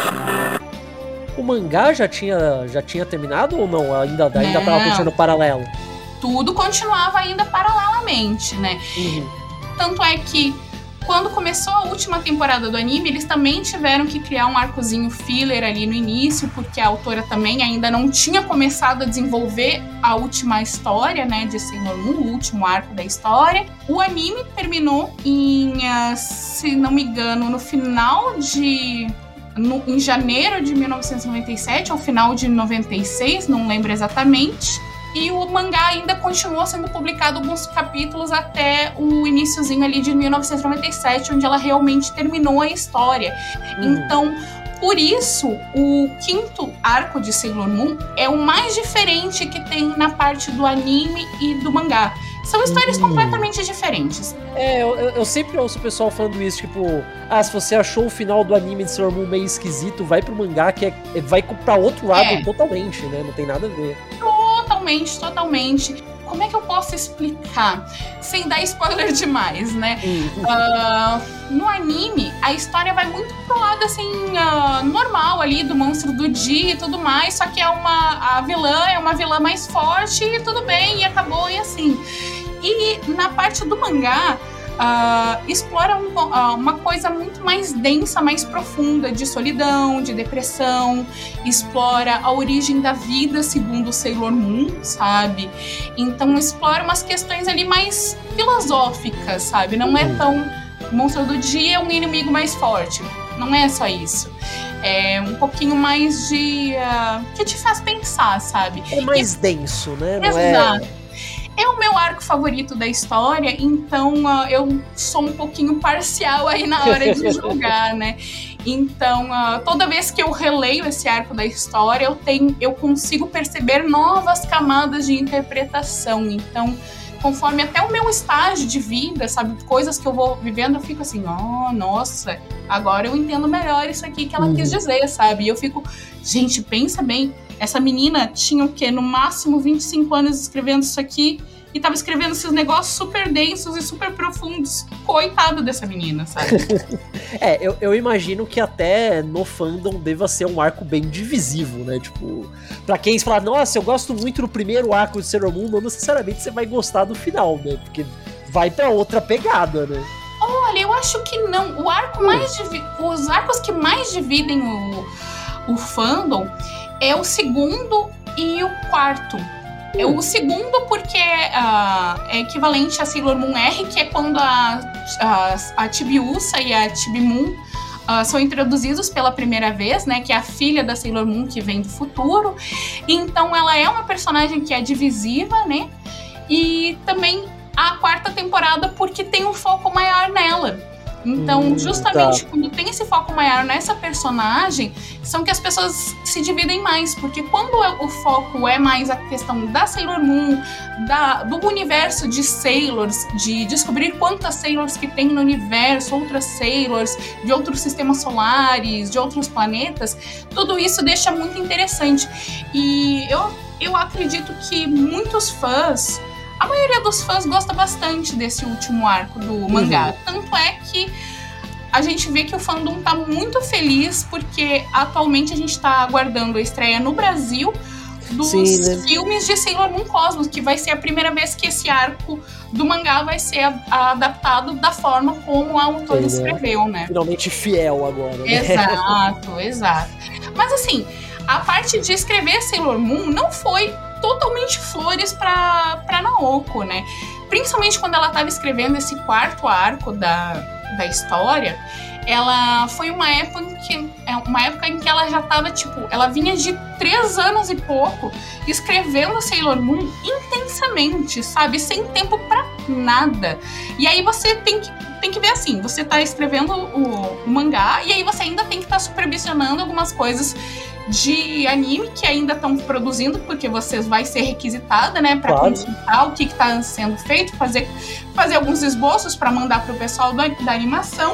O mangá já tinha, já tinha terminado ou não? Ainda, não. ainda tava continuando paralelo? Tudo continuava ainda paralelamente, né? Uhum. Tanto é que quando começou a última temporada do anime, eles também tiveram que criar um arcozinho filler ali no início, porque a autora também ainda não tinha começado a desenvolver a última história, né, de Sailor Moon, o último arco da história. O anime terminou em, uh, se não me engano, no final de... No, em janeiro de mil novecentos e noventa e sete, ao final de noventa e seis, não lembro exatamente. E o mangá ainda continuou sendo publicado alguns capítulos até o iniciozinho ali de mil novecentos e noventa e sete, onde ela realmente terminou a história. Uhum. Então, por isso, o quinto arco de Sailor Moon é o mais diferente que tem na parte do anime e do mangá. São histórias uhum. completamente diferentes. É, eu, eu sempre ouço o pessoal falando isso, tipo, ah, se você achou o final do anime de Sailor Moon meio esquisito, vai pro mangá, que é, vai pra outro lado é. totalmente, né? Não tem nada a ver. Totalmente, totalmente. Como é que eu posso explicar? Sem dar spoiler demais, né? Uhum. Uh, no anime, a história vai muito pro lado, assim, uh, normal ali, do monstro do dia e tudo mais, só que é uma, a vilã é uma vilã mais forte e tudo bem, e acabou, e assim. E na parte do mangá, uh, explora um, uh, uma coisa muito mais densa, mais profunda, de solidão, de depressão, explora a origem da vida segundo Sailor Moon, sabe? Então explora umas questões ali mais filosóficas, sabe? Não é tão... O monstro do dia é um inimigo mais forte. Não é só isso. É um pouquinho mais de... Uh, que te faz pensar, sabe? É mais e, denso, né? Não exato. É... É o meu arco favorito da história, então uh, eu sou um pouquinho parcial aí na hora de julgar, né? Então, uh, toda vez que eu releio esse arco da história, eu, tenho, eu consigo perceber novas camadas de interpretação. Então, conforme até o meu estágio de vida, sabe, coisas que eu vou vivendo, eu fico assim, oh, nossa, agora eu entendo melhor isso aqui que ela uhum. quis dizer, sabe? E eu fico, gente, pensa bem, essa menina tinha o quê? No máximo vinte e cinco anos escrevendo isso aqui e tava escrevendo esses negócios super densos e super profundos. Coitado dessa menina, sabe? É, eu, eu imagino que até no fandom deva ser um arco bem divisivo, né? Tipo, pra quem falar, nossa, eu gosto muito do primeiro arco de Sailor Moon, não necessariamente você vai gostar do final, né? Porque vai pra outra pegada, né? Olha, eu acho que não. O arco mais divi- Os arcos que mais dividem o, o fandom é o segundo e o quarto. É o segundo porque uh, é equivalente a Sailor Moon R, que é quando a, a, a Chibiusa e a Chibimun uh, são introduzidos pela primeira vez, né? Que é a filha da Sailor Moon que vem do futuro. Então ela é uma personagem que é divisiva, né? E também a quarta temporada porque tem um foco maior nela. Então, hum, justamente tá. quando tem esse foco maior nessa personagem, são que as pessoas se dividem mais, porque quando o foco é mais a questão da Sailor Moon, da, do universo de Sailors, de descobrir quantas Sailors que tem no universo, outras Sailors, de outros sistemas solares, de outros planetas, tudo isso deixa muito interessante. E eu, eu acredito que muitos fãs, a maioria dos fãs gosta bastante desse último arco do mangá. Uhum. Tanto é que a gente vê que o fandom tá muito feliz, porque atualmente a gente tá aguardando a estreia no Brasil dos Sim, né? filmes de Sailor Moon Cosmos, que vai ser a primeira vez que esse arco do mangá vai ser a, a, adaptado da forma como a autora Sim, escreveu, né? Finalmente fiel agora, né? Exato, exato. Mas assim, a parte de escrever Sailor Moon não foi totalmente flores pra, pra Naoko, né? Principalmente quando ela estava escrevendo esse quarto arco da, da história, ela foi uma época, em que, uma época em que ela já estava, tipo, ela vinha de três anos e pouco escrevendo Sailor Moon intensamente, sabe? Sem tempo pra nada. E aí você tem que, tem que ver assim, você tá escrevendo o, o mangá e aí você ainda tem que estar tá supervisionando algumas coisas de anime que ainda estão produzindo, porque você vai ser requisitada, né, para claro. consultar o que está sendo feito, fazer, fazer alguns esboços para mandar para o pessoal da, da animação.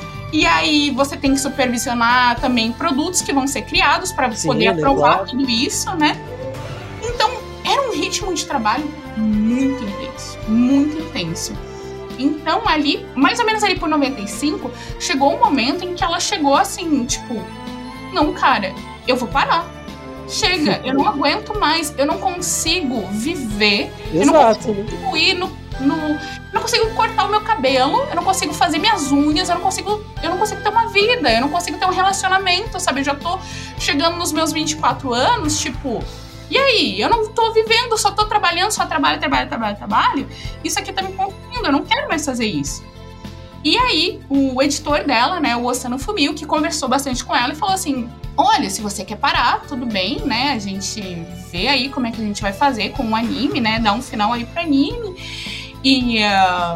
E aí você tem que supervisionar também produtos que vão ser criados para poder aprovar claro. tudo isso, né? Então, era um ritmo de trabalho muito intenso, muito intenso. Então, ali, mais ou menos ali por noventa e cinco, chegou um momento em que ela chegou assim, tipo, não, cara, eu vou parar. Chega, eu não aguento mais. Eu não consigo viver. Exato. Eu não consigo ir no, no... Eu não consigo cortar o meu cabelo. Eu não consigo fazer minhas unhas. Eu não consigo, eu não consigo ter uma vida. Eu não consigo ter um relacionamento, sabe? Eu já tô chegando nos meus vinte e quatro anos, tipo... E aí? Eu não tô vivendo, só tô trabalhando, só trabalho, trabalho, trabalho, trabalho. Isso aqui tá me consumindo. Eu não quero mais fazer isso. E aí, o editor dela, né, o Osano Fumio, que conversou bastante com ela e falou assim, olha, se você quer parar, tudo bem, né, a gente vê aí como é que a gente vai fazer com o anime, né, dar um final aí pro anime, e, uh,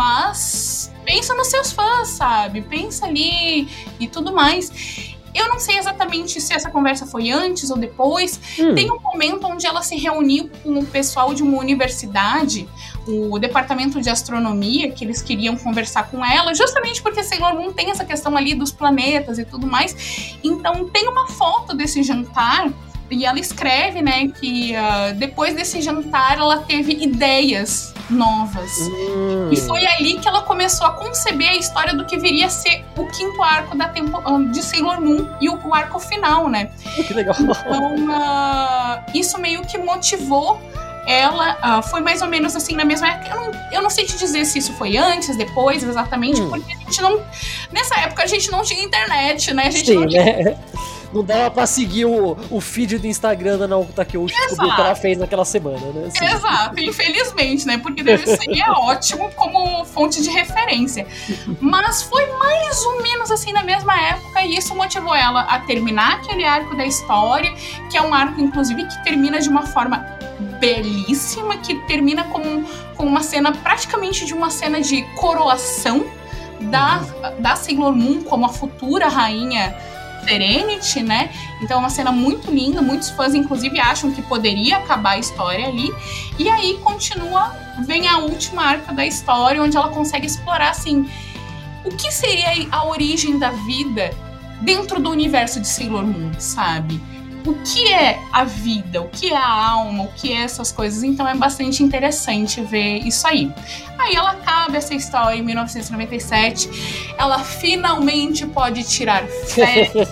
mas pensa nos seus fãs, sabe, pensa ali e tudo mais. Eu não sei exatamente se essa conversa foi antes ou depois. Hum. Tem um momento onde ela se reuniu com o pessoal de uma universidade, o departamento de astronomia, que eles queriam conversar com ela, justamente porque Sailor Moon tem essa questão ali dos planetas e tudo mais. Então tem uma foto desse jantar e ela escreve, né, que uh, depois desse jantar ela teve ideias novas. Hum. E foi ali que ela começou a conceber a história do que viria a ser o quinto arco da tempo, de Sailor Moon e o, o arco final, né? Que legal. Então, uh, isso meio que motivou ela, uh, foi mais ou menos assim na mesma época. Eu não, eu não sei te dizer se isso foi antes, depois, exatamente, hum. porque a gente não... Nessa época a gente não tinha internet, né? A gente Sim, não tinha... né? Não dava pra seguir o, o feed do Instagram da Naoko Takeuchi, descobrir o que ela fez naquela semana, né? Assim. Exato, infelizmente, né? Porque deve ser é ótimo como fonte de referência. Mas foi mais ou menos assim na mesma época, e isso motivou ela a terminar aquele arco da história, que é um arco, inclusive, que termina de uma forma belíssima, que termina com, com uma cena, praticamente de uma cena de coroação da, da Sailor Moon como a futura rainha Serenity, né? Então é uma cena muito linda, muitos fãs inclusive acham que poderia acabar a história ali, e aí continua, vem a última arca da história, onde ela consegue explorar, assim, o que seria a origem da vida dentro do universo de Sailor Moon, sabe? O que é a vida, o que é a alma, o que é essas coisas. Então é bastante interessante ver isso aí. Aí ela acaba essa história em mil novecentos e noventa e sete, ela finalmente pode tirar férias,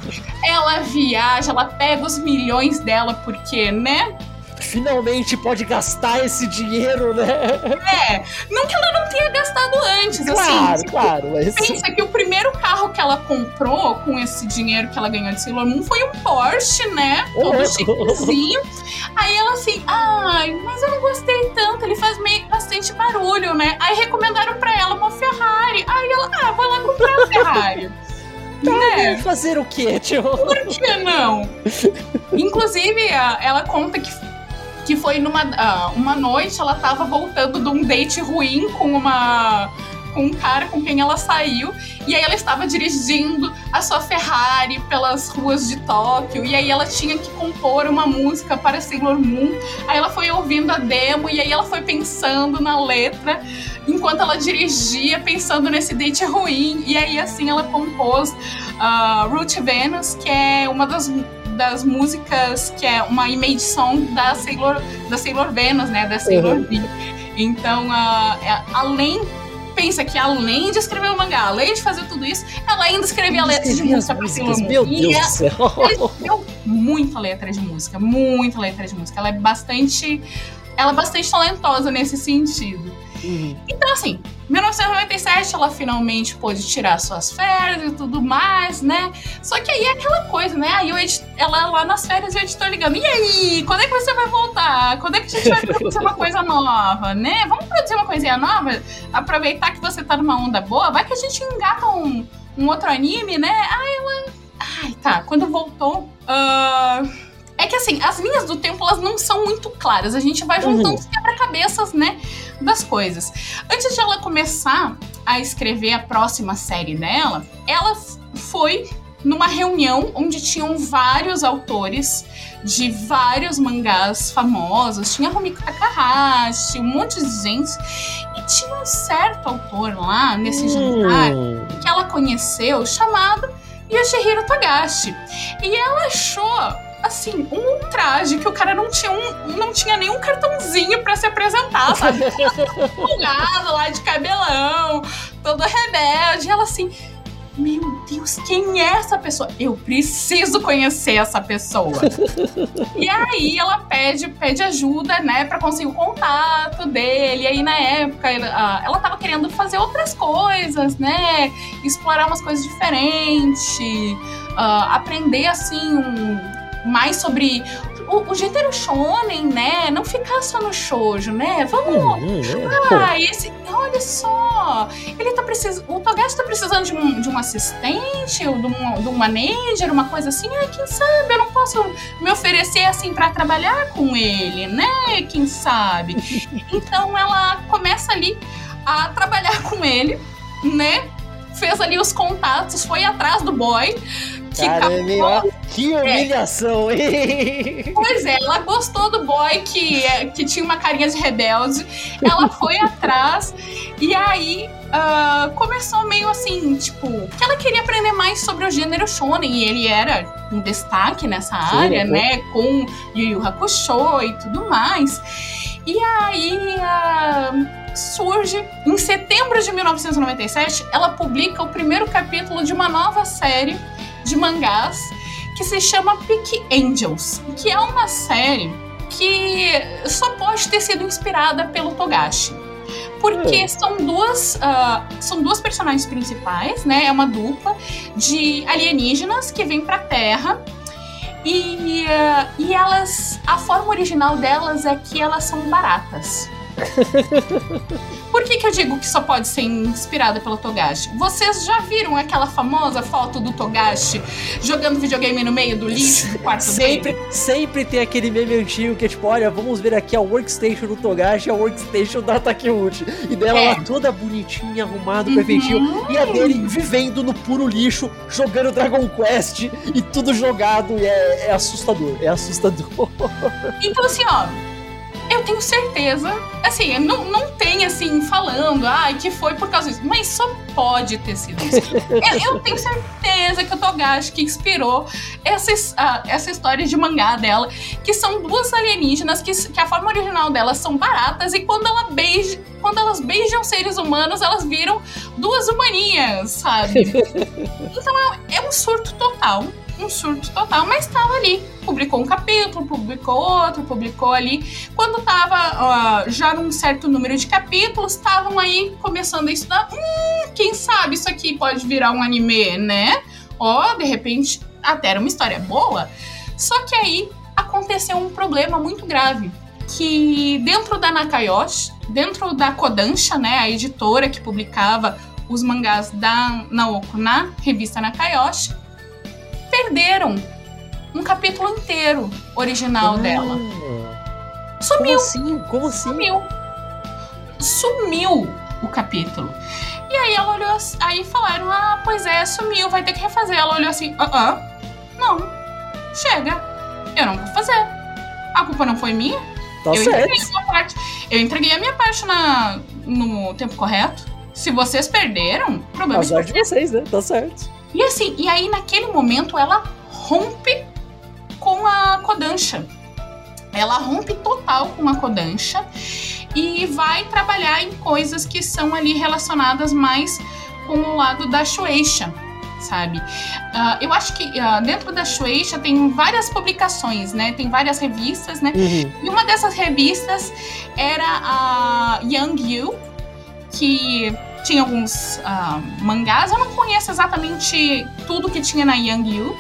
ela viaja, ela pega os milhões dela, porque, né? Finalmente pode gastar esse dinheiro, né? É, não que ela não tenha gastado antes, claro, assim. Claro, mas... Pensa que o primeiro carro que ela comprou com esse dinheiro que ela ganhou de Sailor Moon foi um Porsche, né? Todo oh, chiquezinho. Aí ela assim, ai, mas eu não gostei tanto, ele faz meio, bastante barulho, né? Aí recomendaram pra ela uma Ferrari. Aí ela, ah, vou lá comprar a Ferrari. Tá, né? Fazer o quê, tio? Por que não? Inclusive, ela conta que que foi numa uh, uma noite, ela tava voltando de um date ruim com uma com um cara com quem ela saiu, e aí ela estava dirigindo a sua Ferrari pelas ruas de Tóquio, e aí ela tinha que compor uma música para Sailor Moon. Aí ela foi ouvindo a demo, e aí ela foi pensando na letra enquanto ela dirigia, pensando nesse date ruim, e aí assim ela compôs uh, Root Venus, que é uma das das músicas, que é uma image song da Sailor, da Sailor Venus, né, da Sailor V. Uhum. Então, uh, é, além, pensa que além de escrever o mangá, além de fazer tudo isso, ela ainda escrevia letras de música pra Sailor Moon. Meu Deus do céu! Ela escreveu muita letra de música, muita letra de música. Ela é bastante, ela é bastante talentosa nesse sentido. Uhum. Então, assim, mil novecentos e noventa e sete ela finalmente pôde tirar suas férias e tudo mais, né? Só que aí é aquela coisa, né? Aí o edit... ela lá nas férias e o editor ligando, e aí, quando é que você vai voltar? Quando é que a gente vai produzir uma coisa nova, né? Vamos produzir uma coisinha nova? Aproveitar que você tá numa onda boa, vai que a gente engata um, um outro anime, né? Ai, ela... Ai, tá, quando voltou... Uh... É que assim, as linhas do tempo, elas não são muito claras. A gente vai juntando uhum. os quebra-cabeças, né, das coisas. Antes de ela começar a escrever a próxima série dela, ela foi numa reunião onde tinham vários autores de vários mangás famosos. Tinha Rumiko Takahashi, um monte de gente. E tinha um certo autor lá, nesse jantar, uhum. que ela conheceu, chamado Yoshihiro Togashi. E ela achou... assim, um ultraje, que o cara não tinha, um, não tinha nenhum cartãozinho pra se apresentar, sabe? Pulgado lá de cabelão, toda rebelde. E ela assim, meu Deus, quem é essa pessoa? Eu preciso conhecer essa pessoa. E aí ela pede, pede ajuda, né, pra conseguir o contato dele. E aí na época ela, ela tava querendo fazer outras coisas, né, explorar umas coisas diferentes, uh, aprender assim um mais sobre o, o gênero shonen, né? Não ficar só no shoujo, né? Vamos... Uhum, ah, esse... Olha só! Ele tá precisando... O Togashi tá precisando de um, de um assistente, ou de um, de um manager, uma coisa assim. Ah, quem sabe? Eu não posso me oferecer, assim, pra trabalhar com ele, né? Quem sabe? Então, ela começa ali a trabalhar com ele, né? Fez ali os contatos, foi atrás do boy. Que, Caramba, que humilhação, é. hein? Pois é, ela gostou do boy que, que tinha uma carinha de rebelde. Ela foi atrás e aí uh, começou meio assim, tipo, que ela queria aprender mais sobre o gênero shonen, e ele era um destaque nessa Sim, área, né? Com Yu Yu Hakusho e tudo mais. E aí uh, surge, em setembro de mil novecentos e noventa e sete, ela publica o primeiro capítulo de uma nova série de mangás que se chama Peak Angels, que é uma série que só pode ter sido inspirada pelo Togashi, porque são duas uh, são duas personagens principais, né? É uma dupla de alienígenas que vêm pra Terra e, uh, e elas, a forma original delas é que elas são baratas. Por que que eu digo que só pode ser inspirada pelo Togashi? Vocês já viram aquela famosa foto do Togashi jogando videogame no meio do lixo do quarto sempre, dele? Sempre tem aquele meme antigo que é tipo, olha, vamos ver aqui a workstation do Togashi e a workstation da Takeuchi. E dela É. lá toda bonitinha, arrumada, perfeitinho. E a dele vivendo no puro lixo, jogando Dragon Quest e tudo jogado. E é, é assustador, é assustador. Então, assim, ó, eu tenho certeza, assim, não, não tem, assim, falando, ah, que foi por causa disso, mas só pode ter sido isso. eu, eu tenho certeza que o Togashi que inspirou essa, uh, essa história de mangá dela, que são duas alienígenas, que, que a forma original delas são baratas, e quando, ela beija, quando elas beijam seres humanos, elas viram duas humaninhas, sabe? Então é, é um surto total. Um surto total, mas tava ali. Publicou um capítulo, publicou outro, publicou ali. Quando tava uh, já num certo número de capítulos, estavam aí começando a estudar. Hum, quem sabe isso aqui pode virar um anime, né? Ou, de repente, até era uma história boa. Só que aí aconteceu um problema muito grave. Que dentro da Nakayoshi, dentro da Kodansha, né, a editora que publicava os mangás da Naoko na revista Nakayoshi, perderam um capítulo inteiro original ah, dela. Como Sumiu. assim? Como assim? Sumiu. Sumiu o capítulo. E aí ela olhou assim, aí falaram, ah, pois é, sumiu, vai ter que refazer. Ela olhou assim, ah, ah, não, chega, eu não vou fazer. A culpa não foi minha. Tá eu certo. entreguei a minha parte. Eu entreguei a minha parte na, no tempo correto. Se vocês perderam, problema de Azar de vocês, né? Tá certo. E assim, e aí naquele momento ela rompe com a Kodansha. Ela rompe total com a Kodansha e vai trabalhar em coisas que são ali relacionadas mais com o lado da Shueisha, sabe? Uh, eu acho que uh, dentro da Shueisha tem várias publicações, né? Tem várias revistas, né? Uhum. E uma dessas revistas era a Young You, que tinha alguns uh, mangás. Eu não conheço exatamente tudo que tinha na Young You,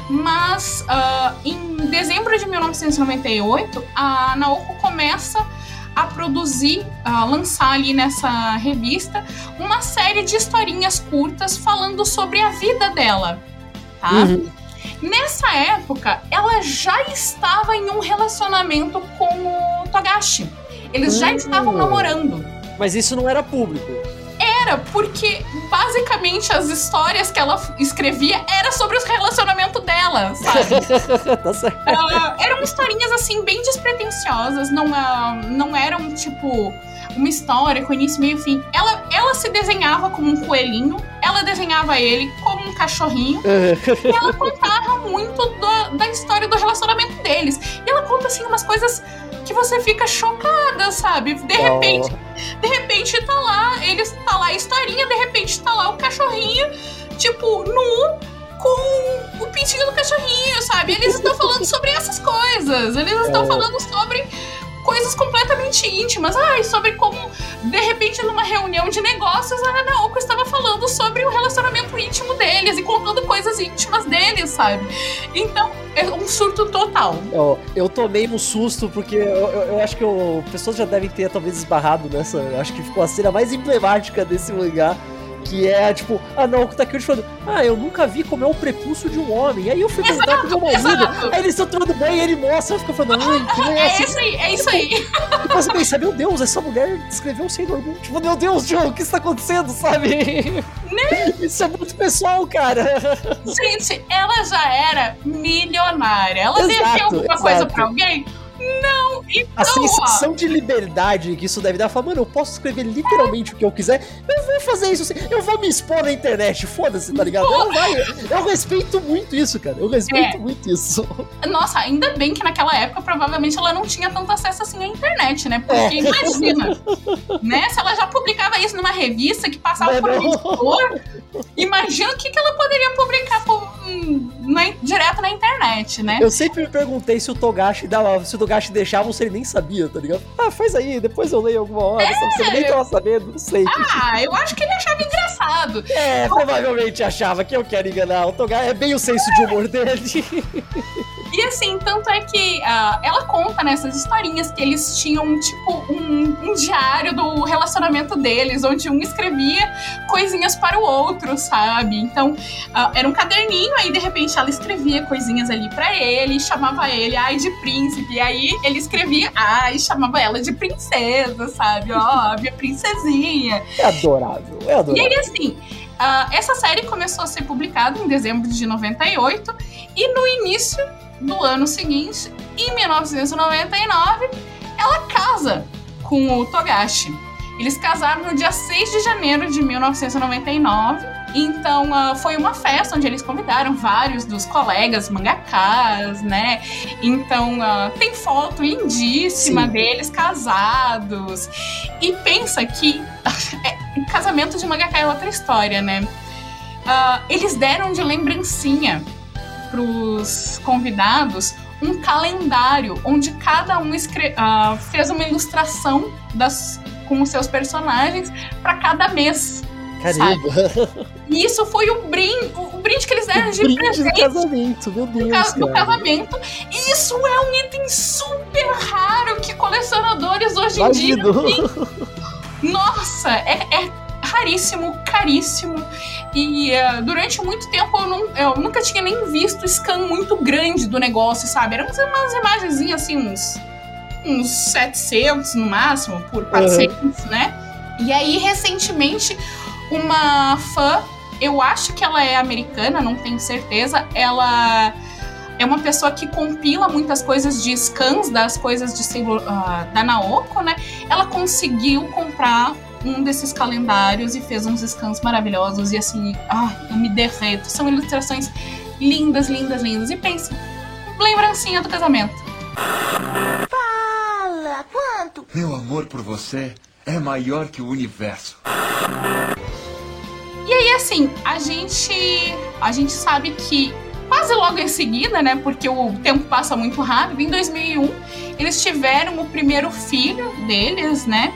mas uh, em dezembro de mil novecentos e noventa e oito, a Naoko começa a produzir, uh, lançar ali nessa revista uma série de historinhas curtas falando sobre a vida dela, tá? Uhum. Nessa época, ela já estava em um relacionamento com o Togashi. Eles já Uhum. estavam namorando. Mas isso não era público. Era, porque basicamente as histórias que ela escrevia era sobre o relacionamento dela, sabe? Tá certo. Uh, eram historinhas, assim, bem despretensiosas, não, uh, não eram, tipo, uma história com início, meio e fim. Ela, ela se desenhava como um coelhinho, ela desenhava ele como um cachorrinho, e ela contava muito do, da história do relacionamento deles. E ela conta, assim, umas coisas que você fica chocada, sabe? De repente, de repente tá lá, eles tá lá a historinha, de repente tá lá o cachorrinho, tipo, nu, com o pintinho do cachorrinho, sabe? Eles estão falando sobre essas coisas, eles estão É. falando sobre coisas completamente íntimas. Ai, sobre como, de repente, numa reunião de negócios, a Naoko estava falando sobre o relacionamento íntimo deles e contando coisas íntimas deles, sabe? Então, é um surto total. Eu, eu tomei um susto porque eu, eu, eu acho que o, pessoas já devem ter talvez esbarrado nessa. Eu acho que ficou a cena mais emblemática desse mangá. Que é tipo, ah não, o Takeuchi falando, ah, eu nunca vi como é o prepúcio de um homem. E aí eu fui perguntar pro meu marido, exato. aí eles estão tomando banho e ele mostra, eu fico falando, ai, que É assim. isso aí, é isso aí. E você pensa, meu Deus, essa mulher escreveu sem orgulho. Tipo, meu Deus, João, o que está acontecendo, sabe? Né? Isso é muito pessoal, cara. Gente, ela já era milionária. Ela devia ter Exato, alguma exato. coisa pra alguém? Não, então, A ó, sensação de liberdade que isso deve dar, fala, mano, eu posso escrever literalmente o que eu quiser, eu vou fazer isso, eu vou me expor na internet, foda-se, tá ligado? Eu, vai, eu respeito muito isso, cara, eu respeito É. muito isso. Nossa, ainda bem que naquela época provavelmente ela não tinha tanto acesso assim à internet, né? Porque imagina, né? Se ela já publicava isso numa revista que passava Não, por um não. editor, imagina o que, que ela poderia publicar por, hum, na- direto na internet, né? Eu sempre me perguntei se o Togashi dava, se o Togashi deixava ou se ele nem sabia, tá ligado? Ah, faz aí, depois eu leio alguma hora, sabe? Se ele nem tava sabendo, não sei. Ah, eu acho que ele achava engraçado. enganado. É, provavelmente achava que eu quero enganar o Togashi. É bem o senso de humor dele. E assim, tanto é que uh, ela conta nessas historinhas que eles tinham, tipo, um, um diário do relacionamento deles, onde um escrevia coisinhas para o outro, sabe? Então, uh, era um caderninho, aí de repente ela escrevia coisinhas ali pra ele, chamava ele, ai, de príncipe, e aí ele escrevia, ai, chamava ela de princesa, sabe? Ó, minha princesinha. É adorável, é adorável. E aí, assim, uh, essa série começou a ser publicada em dezembro de noventa e oito, e no início do ano seguinte, em mil novecentos e noventa e nove, ela casa com o Togashi. Eles casaram no dia seis de janeiro de mil novecentos e noventa e nove. Então, uh, foi uma festa onde eles convidaram vários dos colegas mangakas, né? Então, uh, tem foto lindíssima Sim. deles casados. E pensa que é, casamento de mangaká é outra história, né? Uh, eles deram de lembrancinha pros convidados um calendário onde cada um escre- uh, fez uma ilustração das, com os seus personagens para cada mês. Caramba! E isso foi o brinde, o brinde que eles deram o de brinde presente. Do casamento, meu Deus, do, ca- do cara. casamento. E isso é um item super raro que colecionadores hoje em dia têm. Nossa, é, é raríssimo, caríssimo. E uh, durante muito tempo eu, não, eu nunca tinha nem visto scan muito grande do negócio, sabe? Eram umas imagenzinhas assim, uns, uns setecentos no máximo, por quatrocentos, uhum. né? E aí, recentemente, uma fã, eu acho que ela é americana, não tenho certeza, ela é uma pessoa que compila muitas coisas de scans das coisas de Sailor, uh, da Naoko, né? Ela conseguiu comprar um desses calendários e fez uns scans maravilhosos e assim, ah, eu me derreto. São ilustrações lindas, lindas, lindas. E pensa, lembrancinha do casamento. Fala, quanto? Meu amor por você é maior que o universo. E aí, assim, a gente, a gente sabe que quase logo em seguida, né, porque o tempo passa muito rápido, em dois mil e um, eles tiveram o primeiro filho deles, né?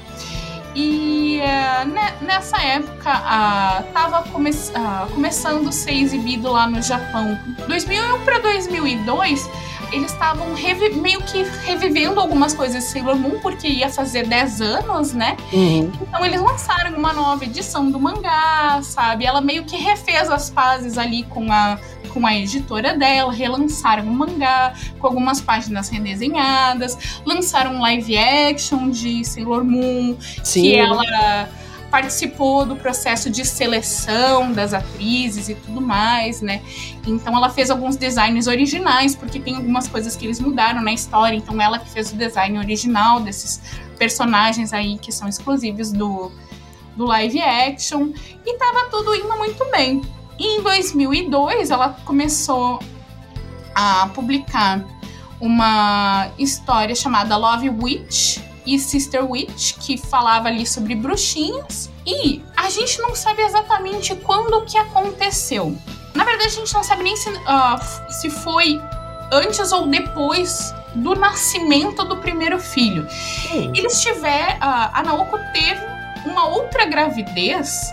E uh, nessa época estava uh, come uh, começando a ser exibido lá no Japão. dois mil e um para dois mil e dois, eles estavam meio que revivendo algumas coisas de Sailor Moon, porque ia fazer dez anos, né? Uhum. Então eles lançaram uma nova edição do mangá, sabe? Ela meio que refez as pazes ali com a, com a editora dela, relançaram o mangá com algumas páginas redesenhadas, lançaram um live action de Sailor Moon, Sim. que ela participou do processo de seleção das atrizes e tudo mais, né? Então ela fez alguns designs originais, porque tem algumas coisas que eles mudaram na história, então ela que fez o design original desses personagens aí que são exclusivos do, do live action, e tava tudo indo muito bem. E em dois mil e dois ela começou a publicar uma história chamada Love Witch e Sister Witch, que falava ali sobre bruxinhas, e a gente não sabe exatamente quando que aconteceu. Na verdade, a gente não sabe nem se, uh, se foi antes ou depois do nascimento do primeiro filho. Hum. Eles tiveram... Uh, a Naoko teve uma outra gravidez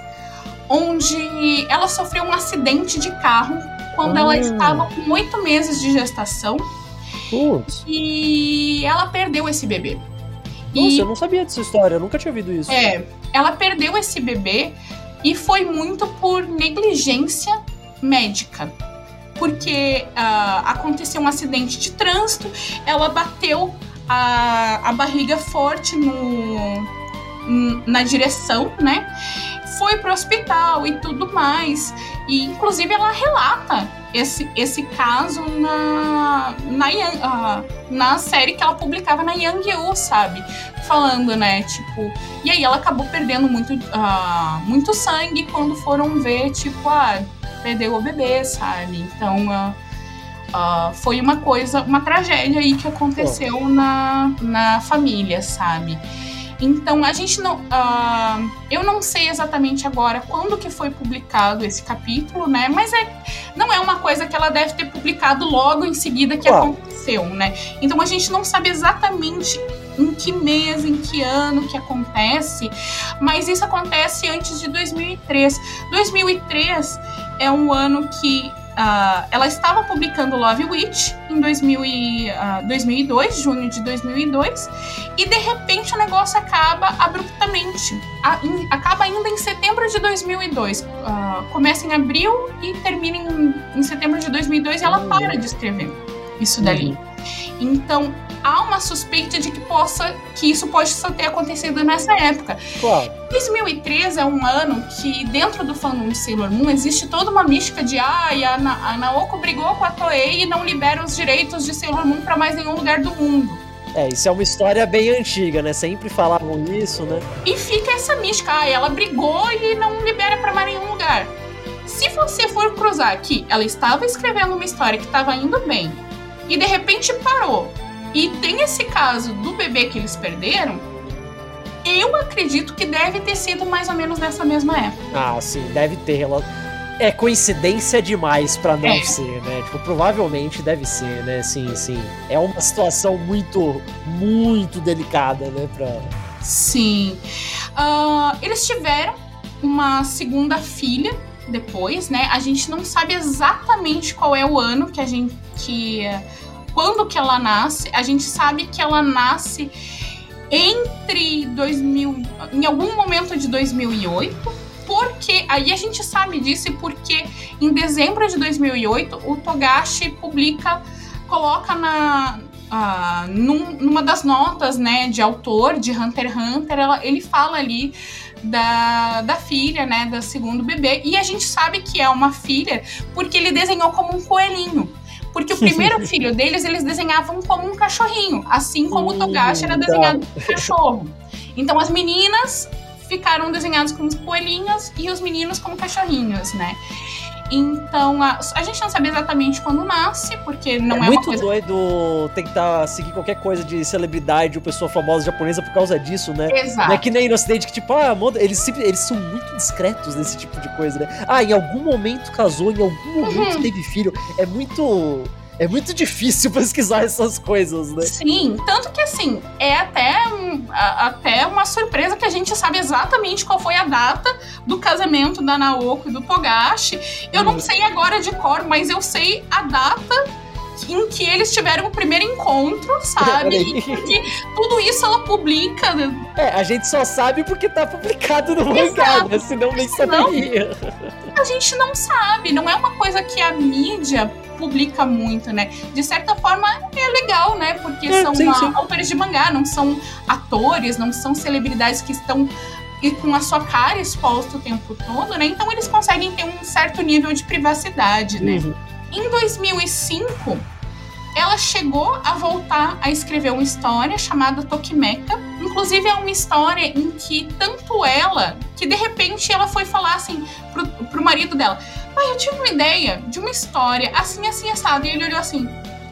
onde ela sofreu um acidente de carro quando hum. ela estava com oito meses de gestação. Putz. E ela perdeu esse bebê. Nossa, e, eu não sabia dessa história, eu nunca tinha ouvido isso. É, ela perdeu esse bebê e foi muito por negligência médica. Porque uh, aconteceu um acidente de trânsito, ela bateu a, a barriga forte no, na direção, né? Foi pro hospital e tudo mais. E, inclusive, ela relata esse, esse caso na, na, uh, na série que ela publicava na Young You, sabe? Falando, né, tipo... E aí ela acabou perdendo muito, uh, muito sangue quando foram ver, tipo, ah, perdeu o bebê, sabe? Então, uh, uh, foi uma coisa, uma tragédia aí que aconteceu oh. na, na família, sabe? Então, a gente não... Uh, eu não sei exatamente agora quando que foi publicado esse capítulo, né? Mas é, não é uma coisa que ela deve ter publicado logo em seguida que oh. aconteceu, né? Então, a gente não sabe exatamente em que mês, em que ano que acontece, mas isso acontece antes de dois mil e três. dois mil e três é um ano que uh, ela estava publicando Love Witch em dois mil e, uh, dois mil e dois, junho de dois mil e dois, e de repente o negócio acaba abruptamente. A, in, acaba ainda em setembro de dois mil e dois. Uh, começa em abril e termina em, em setembro de dois mil e dois e ela uhum. para de escrever isso dali. Uhum. Então, há uma suspeita de que, possa, que isso possa ter acontecido nessa época. Claro. dois mil e três é um ano que, dentro do fandom de Sailor Moon, existe toda uma mística de ah, a, Na- a Naoko brigou com a Toei e não libera os direitos de Sailor Moon para mais nenhum lugar do mundo. É, isso é uma história bem antiga, né? Sempre falavam isso, né? E fica essa mística, ah, ela brigou e não libera para mais nenhum lugar. Se você for cruzar que ela estava escrevendo uma história que estava indo bem, e de repente parou, e tem esse caso do bebê que eles perderam, eu acredito que deve ter sido mais ou menos nessa mesma época. Ah, sim, deve ter. É coincidência demais pra não é. ser, né? Tipo, provavelmente deve ser, né? Sim, sim. É uma situação muito, muito delicada, né? Pra... Sim. Uh, eles tiveram uma segunda filha depois, né? A gente não sabe exatamente qual é o ano que a gente... Que, quando que ela nasce. A gente sabe que ela nasce entre dois mil... Em algum momento de dois mil e oito. Porque... Aí a gente sabe disso porque em dezembro de dois mil e oito o Togashi publica... Coloca na... Uh, num, numa das notas, né, de autor de Hunter x Hunter, ela, ele fala ali da, da filha, né, do segundo bebê, e a gente sabe que é uma filha porque ele desenhou como um coelhinho, porque o primeiro filho deles, eles desenhavam como um cachorrinho, assim como o Togashi era desenhado como um cachorro. Então as meninas ficaram desenhadas como coelhinhos e os meninos como cachorrinhos, né. Então, a, a gente não sabe exatamente quando nasce, porque não é, é uma muito coisa... doido tentar seguir qualquer coisa de celebridade ou pessoa famosa japonesa por causa disso, né? Exato. Não é que nem no Ocidente que, tipo, ah, moda, eles, sempre, eles são muito discretos nesse tipo de coisa, né? Ah, em algum momento casou, em algum momento uhum. teve filho. É muito... É muito difícil pesquisar essas coisas, né? Sim, tanto que assim, é até, a, até uma surpresa que a gente sabe exatamente qual foi a data do casamento da Naoko e do Togashi. Eu hum. não sei agora de cor, mas eu sei a data em que eles tiveram o primeiro encontro, sabe? E porque tudo isso ela publica. É, a gente só sabe porque tá publicado no mangá, né? Senão nem saberia. A gente não sabe, não é uma coisa que a mídia publica muito, né? De certa forma é legal, né? Porque é, são sim, sim. autores de mangá, não são atores, não são celebridades que estão e com a sua cara exposta o tempo todo, né? Então eles conseguem ter um certo nível de privacidade, né? Uhum. Em dois mil e cinco, ela chegou a voltar a escrever uma história chamada Tokimeka. Inclusive é uma história em que tanto ela, que de repente ela foi falar assim pro, pro marido dela: pai, eu tive uma ideia de uma história assim, assim, assado. E ele olhou assim: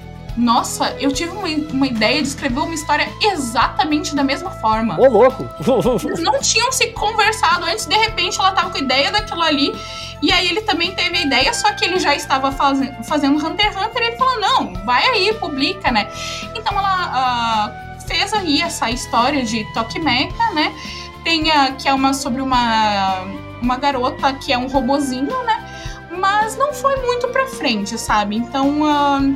nossa, eu tive uma, uma ideia de escrever uma história exatamente da mesma forma. Ô, louco! Eles não tinham se conversado antes, de repente ela tava com a ideia daquilo ali. E aí ele também teve a ideia, só que ele já estava faz, fazendo Hunter x Hunter e ele falou: não, vai aí, publica, né? Então ela uh, fez aí essa história de Tokimeka, né? Tem a, que é uma sobre uma, uma garota que é um robozinho, né? Mas não foi muito pra frente, sabe? Então uh,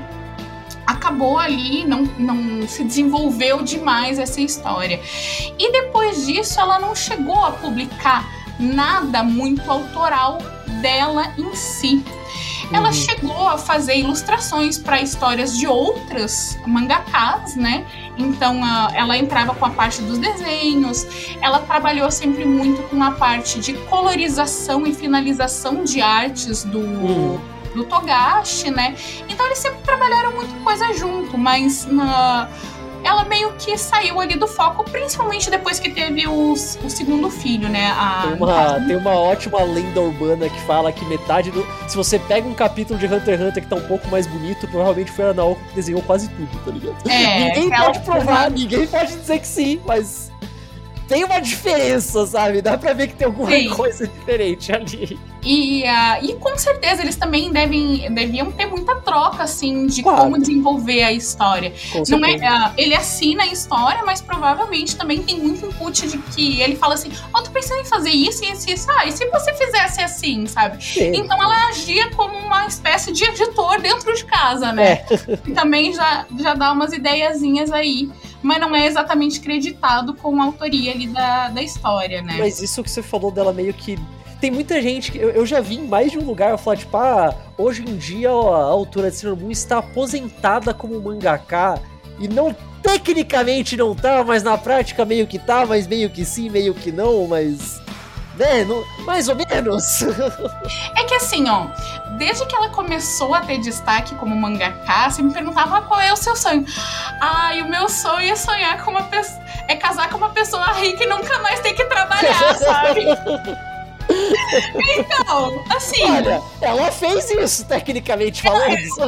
acabou ali, não, não se desenvolveu demais essa história. E depois disso ela não chegou a publicar nada muito autoral dela em si. Ela uhum. chegou a fazer ilustrações para histórias de outras mangakas, né? Então uh, ela entrava com a parte dos desenhos, ela trabalhou sempre muito com a parte de colorização e finalização de artes do, uhum. do Togashi, né? Então eles sempre trabalharam muito coisa junto, mas na ela meio que saiu ali do foco, principalmente depois que teve o, o segundo filho, né? A... Tem, uma, tem uma ótima lenda urbana que fala que metade do... Se você pega um capítulo de Hunter x Hunter que tá um pouco mais bonito, provavelmente foi a Naoko que desenhou quase tudo, tá ligado? É, ninguém pode provar, ninguém pode dizer que sim, mas... tem uma diferença, sabe? Dá pra ver que tem alguma Sim. coisa diferente ali. E, uh, e com certeza eles também devem, deviam ter muita troca, assim, de Claro. como desenvolver a história. Com Não é, certeza. uh, ele assina a história, mas provavelmente também tem muito input de que ele fala assim, ó, oh, tô pensando em fazer isso e isso, isso, ah, e se você fizesse assim, sabe? Sim. Então ela agia como uma espécie de editor dentro de casa, né? É. E também já, já dá umas ideiazinhas aí, mas não é exatamente creditado com a autoria ali da, da história, né? Mas isso que você falou dela meio que... Tem muita gente que eu, eu já vi em mais de um lugar falar, tipo, ah, hoje em dia ó, a autora de Sailor Moon está aposentada como mangaka e não, tecnicamente não tá, mas na prática meio que tá, mas meio que sim, meio que não, mas... né, não, mais ou menos. É que assim, ó, desde que ela começou a ter destaque como mangaka, você me perguntava ah, qual é o seu sonho. Ai, o meu sonho é sonhar com uma pessoa, é casar com uma pessoa rica e nunca mais ter que trabalhar, sabe? Então, assim... Olha, ela fez isso, tecnicamente falando.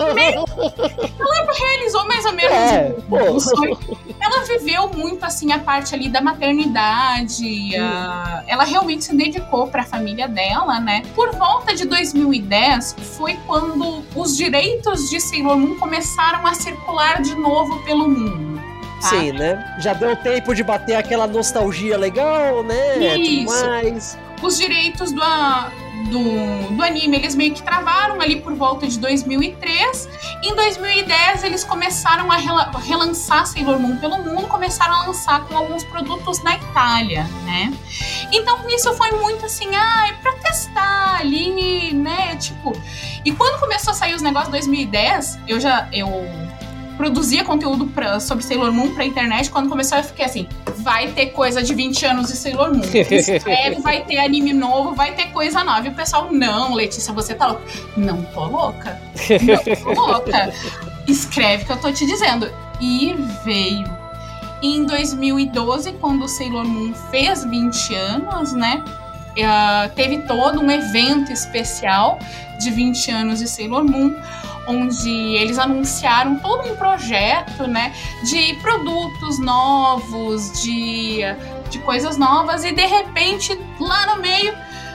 Ela realizou mais ou menos É, o, pô. o sonho. Ela viveu muito, assim, a parte ali da maternidade. A... Ela realmente se dedicou pra família dela, né? Por volta de dois mil e dez, foi quando os direitos de Sailor Moon começaram a circular de novo pelo mundo. Tá? Sim, né? Já deu tempo de bater aquela nostalgia legal, né? Isso. Tudo mais. Os direitos do, a- do, do anime, eles meio que travaram ali por volta de dois mil e três. Em dois mil e dez, eles começaram a rela- relançar Sailor Moon pelo mundo, começaram a lançar com alguns produtos na Itália, né? Então, isso foi muito assim, ah, é pra testar ali, né? Tipo, e quando começou a sair os negócios em dois mil e dez, eu já... Eu, produzia conteúdo pra, sobre Sailor Moon pra internet. Quando começou eu fiquei assim, vai ter coisa de vinte anos de Sailor Moon, escreve, vai ter anime novo, vai ter coisa nova. E o pessoal, não, Letícia, você tá louca. Não tô louca, não tô louca. Escreve que eu tô te dizendo. E veio. Em dois mil e doze, quando o Sailor Moon fez vinte anos, né, uh, teve todo um evento especial de vinte anos de Sailor Moon, onde eles anunciaram todo um projeto, né, de produtos novos, de, de coisas novas, e de repente, lá no meio,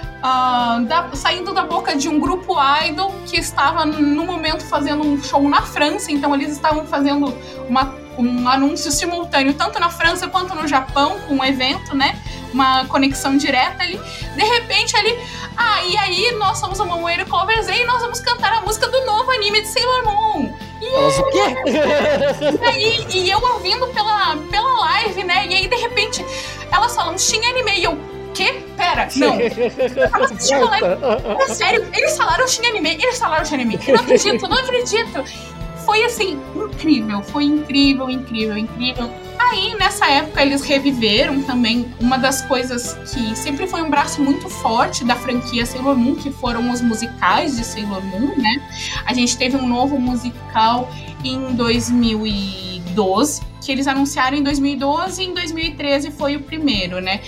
uh, da, saindo da boca de um grupo idol que estava no momento fazendo um show na França, então eles estavam fazendo uma, um anúncio simultâneo, tanto na França quanto no Japão, com um evento, né, uma conexão direta ali, de repente ali, ah, e aí nós somos a Mamoeiro Clovers e nós vamos cantar a música do novo anime de Sailor Moon. E Elas o quê? e aí, e eu ouvindo pela, pela live, né, e aí de repente elas falam, Shin Anime, e eu, quê? Pera, não. Eu tava assistindo a live, é sério, eles falaram Shin Anime, eles falaram Shin Anime, eu não acredito, não acredito. Foi assim, incrível, foi incrível, incrível, incrível. Aí, nessa época, eles reviveram também uma das coisas que sempre foi um braço muito forte da franquia Sailor Moon, que foram os musicais de Sailor Moon, né? A gente teve um novo musical em dois mil e doze, que eles anunciaram em dois mil e doze, e em dois mil e treze foi o primeiro, né?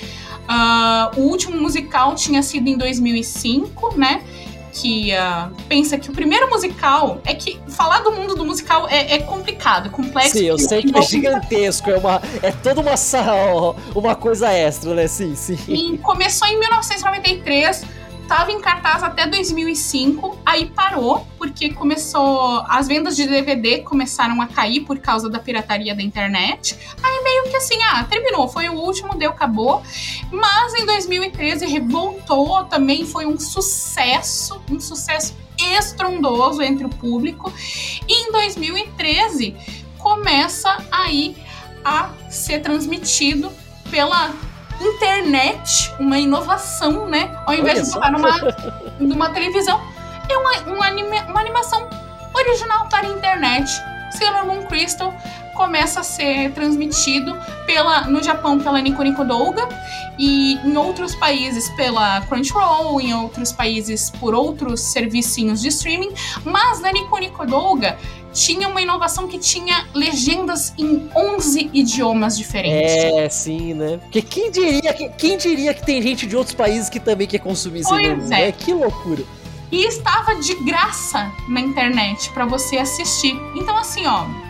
Uh, o último musical tinha sido em dois mil e cinco, né? Que uh, pensa que o primeiro musical é que falar do mundo do musical é, é complicado, complexo. Sim, eu sei que é gigantesco, é, uma, é toda uma, uma coisa extra, né? Sim, sim. E começou em mil novecentos e noventa e três, tava em cartaz até dois mil e cinco, aí parou, porque começou, as vendas de D V D começaram a cair por causa da pirataria da internet. Aí meio que assim, ah, terminou, foi o último, deu, acabou. Mas em dois mil e treze voltou, também foi um sucesso, um sucesso estrondoso entre o público. E em dois mil e treze começa aí a ser transmitido pela internet, uma inovação, né? Ao invés Olha de só. botar numa, numa televisão, é uma, uma, anime, uma animação original para a internet. Sailor Moon Crystal começa a ser transmitido pela, no Japão pela Nico Nico Douga, e em outros países pela Crunchyroll, em outros países por outros servicinhos de streaming, mas na Nico Nico Douga tinha uma inovação que tinha legendas em onze idiomas diferentes. É, sim, né? Porque quem diria que, quem diria que tem gente de outros países que também quer consumir Sailor Moon, é. né? Que loucura. E estava de graça na internet pra você assistir. Então assim, ó,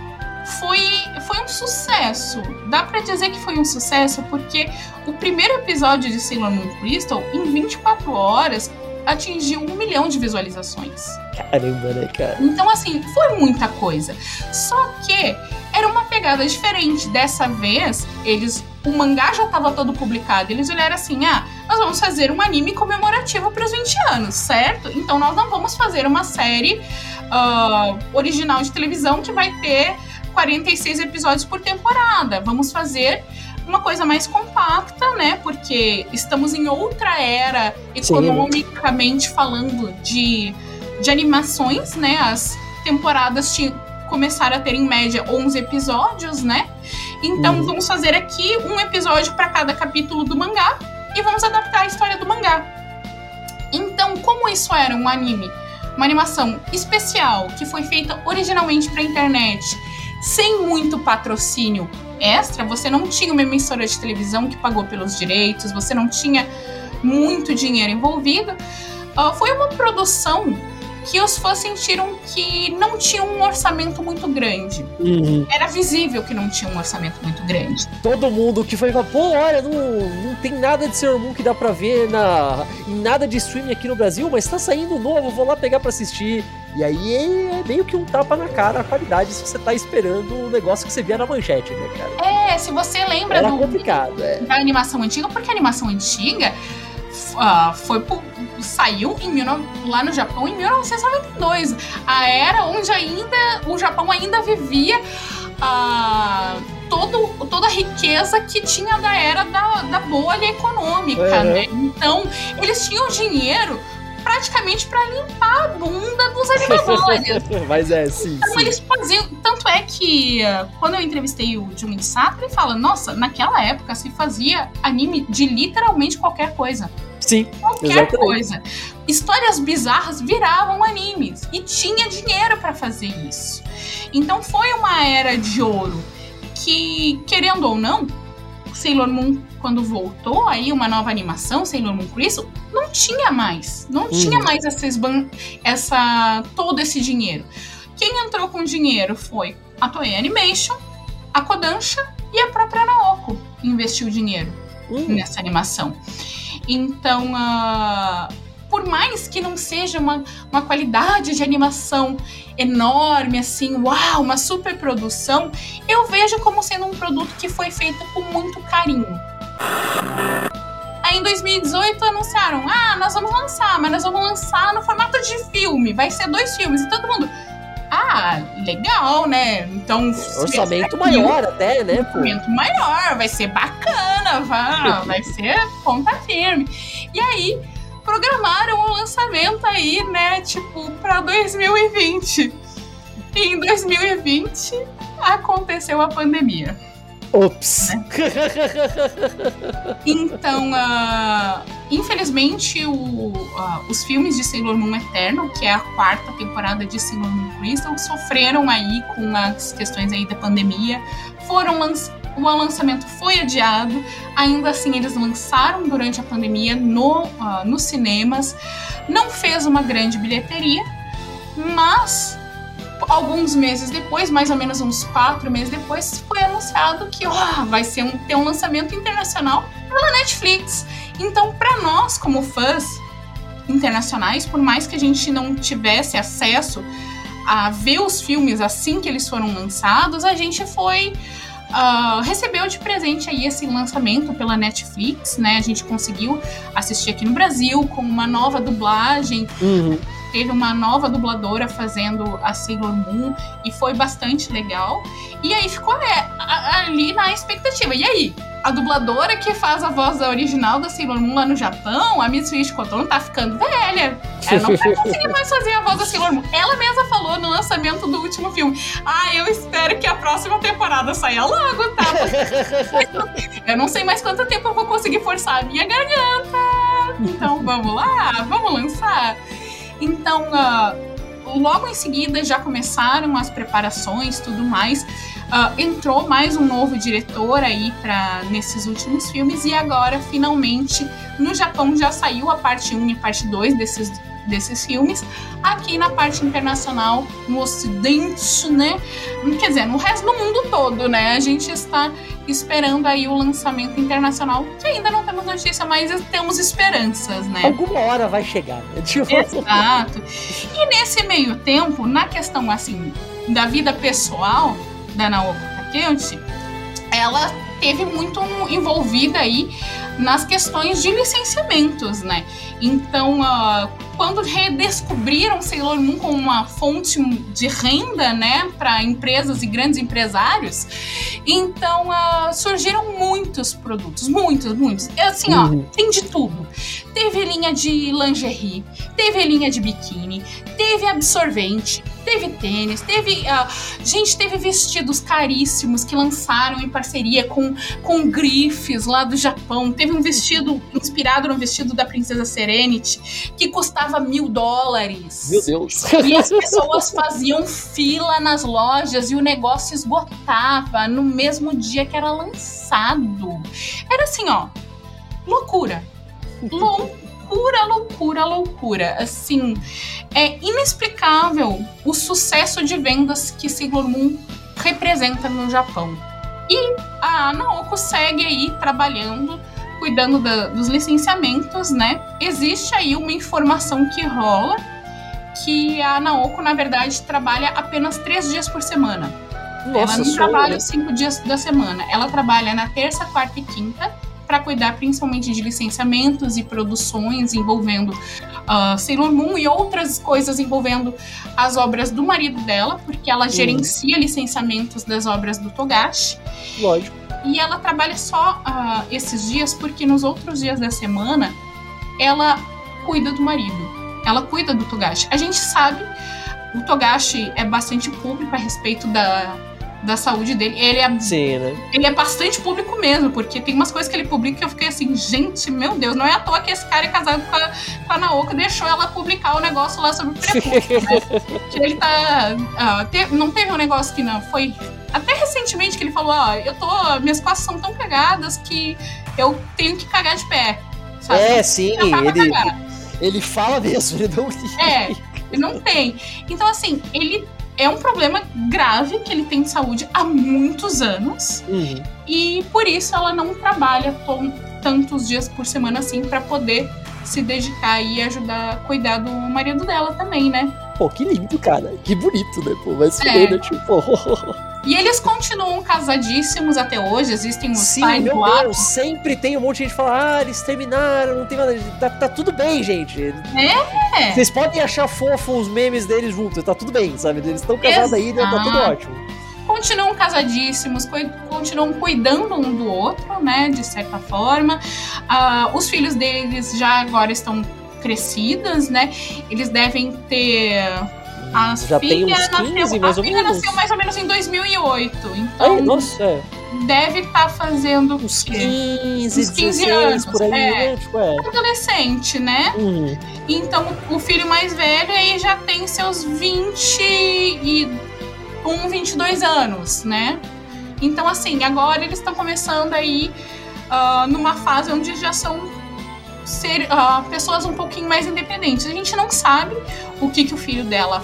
foi, foi um sucesso. Dá pra dizer que foi um sucesso porque o primeiro episódio de Sailor Moon Crystal, em vinte e quatro horas, atingiu um milhão de visualizações. Caramba, né, cara? Então, assim, foi muita coisa. Só que era uma pegada diferente. Dessa vez, eles... O mangá já estava todo publicado. Eles olharam assim, ah, nós vamos fazer um anime comemorativo para os vinte anos, certo? Então nós não vamos fazer uma série uh, original de televisão que vai ter quarenta e seis episódios por temporada. Vamos fazer uma coisa mais compacta, né? Porque estamos em outra era, economicamente Sim. falando, de, de animações, né? As temporadas tinham... começaram a ter, em média, onze episódios, né? Então, uhum. vamos fazer aqui um episódio para cada capítulo do mangá e vamos adaptar a história do mangá. Então, como isso era um anime, uma animação especial, que foi feita originalmente para a internet, sem muito patrocínio extra, você não tinha uma emissora de televisão que pagou pelos direitos, você não tinha muito dinheiro envolvido, uh, foi uma produção que os fãs sentiram que não tinha um orçamento muito grande. Uhum. Era visível que não tinha um orçamento muito grande. Todo mundo que foi falar, pô, olha, não, não tem nada de Sailor Moon que dá pra ver na, em nada de streaming aqui no Brasil, mas tá saindo novo, vou lá pegar pra assistir. E aí é meio que um tapa na cara a qualidade se você tá esperando o negócio que você via na manchete, né, cara? É, se você lembra Era do, complicado, é. da animação antiga, porque a animação antiga uh, foi saiu em, lá no Japão em mil novecentos e noventa e dois. A era onde ainda o Japão ainda vivia uh, todo, toda a riqueza que tinha da era da, da bolha econômica, uhum. né? Então, eles tinham dinheiro praticamente para limpar a bunda dos animadores. Mas é, sim. Então sim. eles faziam. Tanto é que uh, quando eu entrevistei o Jun Sato, ele fala: nossa, naquela época se fazia anime de literalmente qualquer coisa. Sim. Qualquer exatamente. coisa. Histórias bizarras viravam animes. E tinha dinheiro para fazer isso. Então foi uma era de ouro que, querendo ou não, Sailor Moon, quando voltou, aí uma nova animação, Sailor Moon Crystal, não tinha mais. Não hum. tinha mais essas ban- essa, todo esse dinheiro. Quem entrou com dinheiro foi a Toei Animation, a Kodansha e a própria Naoko investiu dinheiro hum. nessa animação. Então, uh, por mais que não seja uma, uma qualidade de animação enorme, assim, uau, uma super produção, eu vejo como sendo um produto que foi feito com muito carinho. Aí em dois mil e dezoito anunciaram, ah, nós vamos lançar, mas nós vamos lançar no formato de filme, vai ser dois filmes, e todo mundo, ah, legal, né? Então, orçamento maior até, né? Orçamento maior, vai ser bacana, vai, vai ser ponta firme. E aí, programaram o lançamento aí, né, tipo, pra dois mil e vinte. E em dois mil e vinte aconteceu a pandemia. Ops! Né? Então, uh, infelizmente, o, uh, os filmes de Sailor Moon Eternal, que é a quarta temporada de Sailor Moon Crystal, sofreram aí com as questões aí da pandemia. Foram lançados. O lançamento foi adiado, ainda assim eles lançaram durante a pandemia no, uh, nos cinemas, não fez uma grande bilheteria, mas alguns meses depois, mais ou menos uns quatro meses depois, foi anunciado que oh, vai ser um, ter um lançamento internacional pela Netflix. Então, para nós, como fãs internacionais, por mais que a gente não tivesse acesso a ver os filmes assim que eles foram lançados, a gente foi... Uh, recebeu de presente aí esse lançamento pela Netflix, né? A gente conseguiu assistir aqui no Brasil com uma nova dublagem. Uhum. Teve uma nova dubladora fazendo a Sailor Moon e foi bastante legal. E aí ficou é, ali na expectativa. E aí? A dubladora que faz a voz da original da Sailor Moon lá no Japão, a Mitsuishi Kotono, tá ficando velha. Ela não vai conseguir mais fazer a voz da Sailor Moon. Ela mesma falou no lançamento do último filme. Ah, eu espero que a próxima temporada saia logo, tá? Eu não sei mais quanto tempo eu vou conseguir forçar a minha garganta. Então, vamos lá? Vamos lançar? Então, uh, logo em seguida já começaram as preparações, tudo mais. Uh, entrou mais um novo diretor aí pra, nesses últimos filmes e agora, finalmente, no Japão já saiu a parte um e a parte dois desses desses filmes. Aqui na parte internacional, no Ocidente, né? Quer dizer, no resto do mundo todo, né? A gente está esperando aí o lançamento internacional, que ainda não temos notícia, mas temos esperanças, né? Alguma hora vai chegar, né? Tipo... Exato. E nesse meio tempo, na questão, assim, da vida pessoal da Naoko Takeuchi, ela teve muito envolvida aí nas questões de licenciamentos, né? Então, uh, quando redescobriram Sailor Moon como uma fonte de renda, né, para empresas e grandes empresários, então uh, surgiram muitos produtos, muitos, muitos. Assim, uhum. ó, tem de tudo. Teve linha de lingerie, teve linha de biquíni, teve absorvente, teve tênis, teve... Uh, gente, teve vestidos caríssimos que lançaram em parceria com, com grifes lá do Japão. Teve um vestido inspirado no vestido da Princesa Serenity que custava mil dólares. Meu Deus! E as pessoas faziam fila nas lojas e o negócio esgotava no mesmo dia que era lançado. Era assim, ó, loucura. Loucura, loucura, loucura. Assim, é inexplicável o sucesso de vendas que Sailor Moon representa no Japão. E a Naoko segue aí trabalhando, cuidando da, dos licenciamentos, né? Existe aí uma informação que rola que a Naoko, na verdade, trabalha apenas três dias por semana. Nossa, ela não só, trabalha né? os cinco dias da semana. Ela trabalha na terça, quarta e quinta para cuidar principalmente de licenciamentos e produções envolvendo uh, Sailor Moon e outras coisas envolvendo as obras do marido dela, porque ela uhum. gerencia licenciamentos das obras do Togashi. Lógico. E ela trabalha só uh, esses dias porque nos outros dias da semana ela cuida do marido. Ela cuida do Togashi. A gente sabe, o Togashi é bastante público a respeito da, da saúde dele. Ele é, Sim, né? ele é bastante público mesmo, porque tem umas coisas que ele publica que eu fiquei assim, gente, meu Deus, não é à toa que esse cara é casado com a, com a Naoko, deixou ela publicar o negócio lá sobre o prepúcio, né? Que ele tá... Uh, te, não teve um negócio que não foi... Até recentemente que ele falou, ó, eu tô... Minhas costas são tão cagadas que eu tenho que cagar de pé, sabe? É, sim, ele, cagar. ele fala mesmo, ele não... É, ele não tem. Então, assim, ele... É um problema grave que ele tem de saúde há muitos anos. Uhum. E por isso ela não trabalha tom, tantos dias por semana assim pra poder se dedicar e ajudar a cuidar do marido dela também, né? Pô, que lindo, cara. Que bonito, né? Pô, vai se É. ver, né? Tipo... E eles continuam casadíssimos até hoje, existem os Sim, pais meu do lado. Deus, sempre tem um monte de gente que fala, ah, eles terminaram, não tem nada, tá, tá tudo bem, gente. É. Vocês podem achar fofo os memes deles juntos, tá tudo bem, sabe? Eles estão casados aí, tá tudo ótimo. Continuam casadíssimos, cu- continuam cuidando um do outro, né, de certa forma. Uh, os filhos deles já agora estão crescidos, né? Eles devem ter... A Já tem uns filha quinze, nasceu, mais a ou filha menos. nasceu mais ou menos em dois mil e oito, então Ai, nossa, é. deve estar fazendo Uns o quê? quinze, Uns quinze dezesseis, anos, por aí, é. né? Tipo, é. Adolescente, né? Uhum. Então o filho mais velho aí já tem seus vinte e um, vinte e dois anos, né? Então assim, agora eles estão começando aí uh, numa fase onde já são ser, uh, pessoas um pouquinho mais independentes. A gente não sabe o que, que o filho dela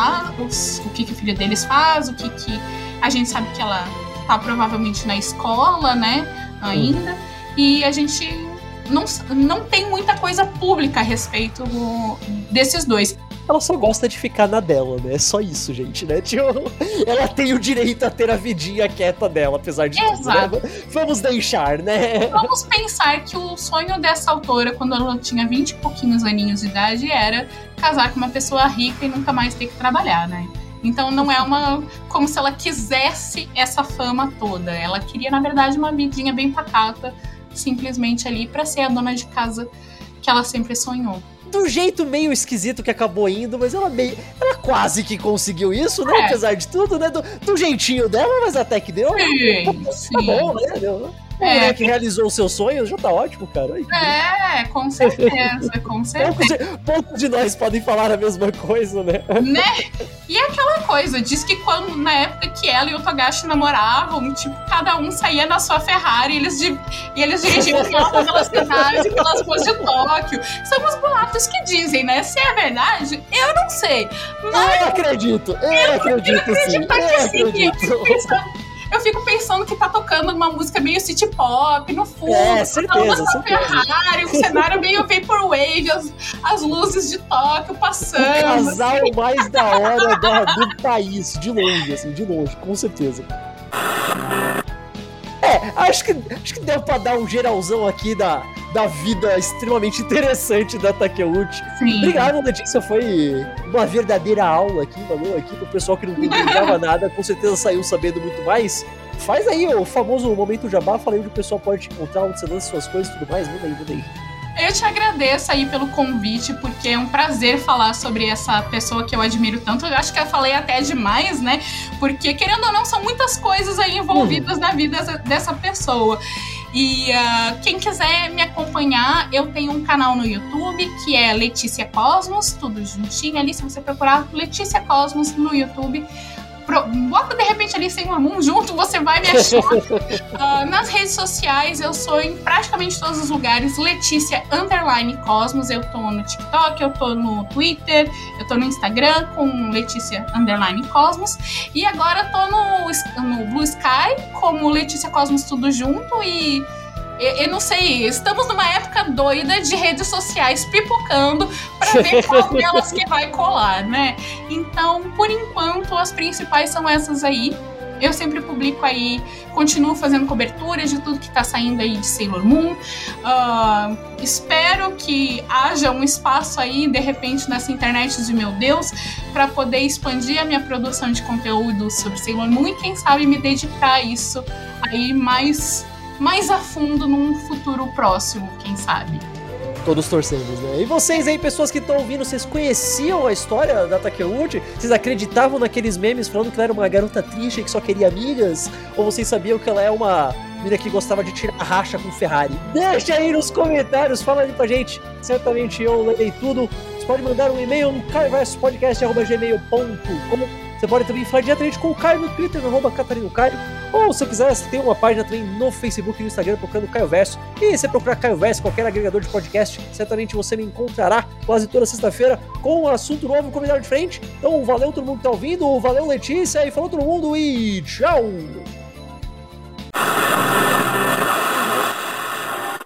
faz, o que, que o filho deles faz, o que, que... A gente sabe que ela tá provavelmente na escola, né, ainda, uhum. E a gente não, não tem muita coisa pública a respeito desses dois. Ela só gosta de ficar na dela, né? É só isso, gente, né? Tipo, ela tem o direito a ter a vidinha quieta dela, apesar de Exato. tudo, né? Vamos deixar, né? Vamos pensar que o sonho dessa autora, quando ela tinha vinte e pouquinhos aninhos de idade, era casar com uma pessoa rica e nunca mais ter que trabalhar, né? Então não é uma... como se ela quisesse essa fama toda. Ela queria, na verdade, uma vidinha bem pacata, simplesmente ali pra ser a dona de casa que ela sempre sonhou. Do jeito meio esquisito que acabou indo, mas ela meio... Ela quase que conseguiu isso, né? É. Apesar de tudo, né? Do, do jeitinho dela, mas até que deu. Sim, tá, sim. Tá bom, né? Deu. uma mulher que realizou os seus sonhos, já tá ótimo, cara. Ai, é, com certeza, com certeza. Poucos de, poucos de nós podem falar a mesma coisa, né? Né? E é aquela coisa, diz que quando, na época que ela e o Togashi namoravam, tipo, cada um saía na sua Ferrari e eles, di- e eles dirigiam em alta velocidade pelas ruas de Tóquio. São os boatos que dizem, né? Se é verdade, eu não sei. Mas Eu acredito, eu, eu acredito sim, acredito que eu sim. Eu acredito. fico pensando, eu fico pensando que tá tocando uma música meio city pop no fundo, É, tá certeza, uma certeza. Ferrari, um cenário meio vaporwave, as, as luzes de Tóquio O passando. casal mais da hora da- do país, de longe, assim, de longe, com certeza. É, acho que, acho que deu pra dar um geralzão aqui da, da vida extremamente interessante da Takeuchi. Sim. Obrigado, Letícia, foi uma verdadeira aula aqui, valeu aqui pro pessoal que não entendava nada, com certeza saiu sabendo muito mais. Faz aí o famoso momento jabá, fala aí onde o pessoal pode te encontrar, onde você lança suas coisas e tudo mais, manda aí, manda aí. Eu te agradeço aí pelo convite, porque é um prazer falar sobre essa pessoa que eu admiro tanto. Eu acho que eu falei até demais, né? Porque, querendo ou não, são muitas coisas aí envolvidas na vida dessa pessoa. E uh, quem quiser me acompanhar, eu tenho um canal no YouTube que é Letícia Cosmos, tudo juntinho ali. Se você procurar Letícia Cosmos no YouTube, Pro, bota de repente ali sem Moon junto, você vai me achar. uh, nas redes sociais, eu sou em praticamente todos os lugares Letícia Underline Cosmos. Eu tô no TikTok, eu tô no Twitter, eu tô no Instagram com Letícia Underline Cosmos. E agora tô no, no Blue Sky como Letícia Cosmos tudo junto. E eu, eu não sei, estamos numa época doida de redes sociais pipocando pra ver qual delas que vai colar, né? Então, por enquanto, as principais são essas aí. Eu sempre publico aí, continuo fazendo coberturas de tudo que tá saindo aí de Sailor Moon. Uh, espero que haja um espaço aí, de repente, nessa internet de meu Deus, para poder expandir a minha produção de conteúdo sobre Sailor Moon e, quem sabe, me dedicar a isso aí mais... mais a fundo num futuro próximo, quem sabe. Todos torcemos, né? E vocês aí, pessoas que estão ouvindo, vocês conheciam a história da Takeuchi? Vocês acreditavam naqueles memes falando que ela era uma garota triste e que só queria amigas? Ou vocês sabiam que ela é uma menina que gostava de tirar racha com Ferrari? Deixa aí nos comentários, fala aí pra gente. Certamente eu lerei tudo. Você pode mandar um e-mail no caioverso podcast arroba gmail ponto com. Você pode também falar diretamente com o Caio no Twitter, no arroba Catarino Caio. Ou se quiser, você tem uma página também no Facebook e no Instagram procurando Caio Verso. E se você procurar Caio Verso, qualquer agregador de podcast, certamente você me encontrará quase toda sexta-feira com um assunto novo, um convidado diferente. Então valeu todo mundo que tá ouvindo, valeu Letícia e falou todo mundo e tchau!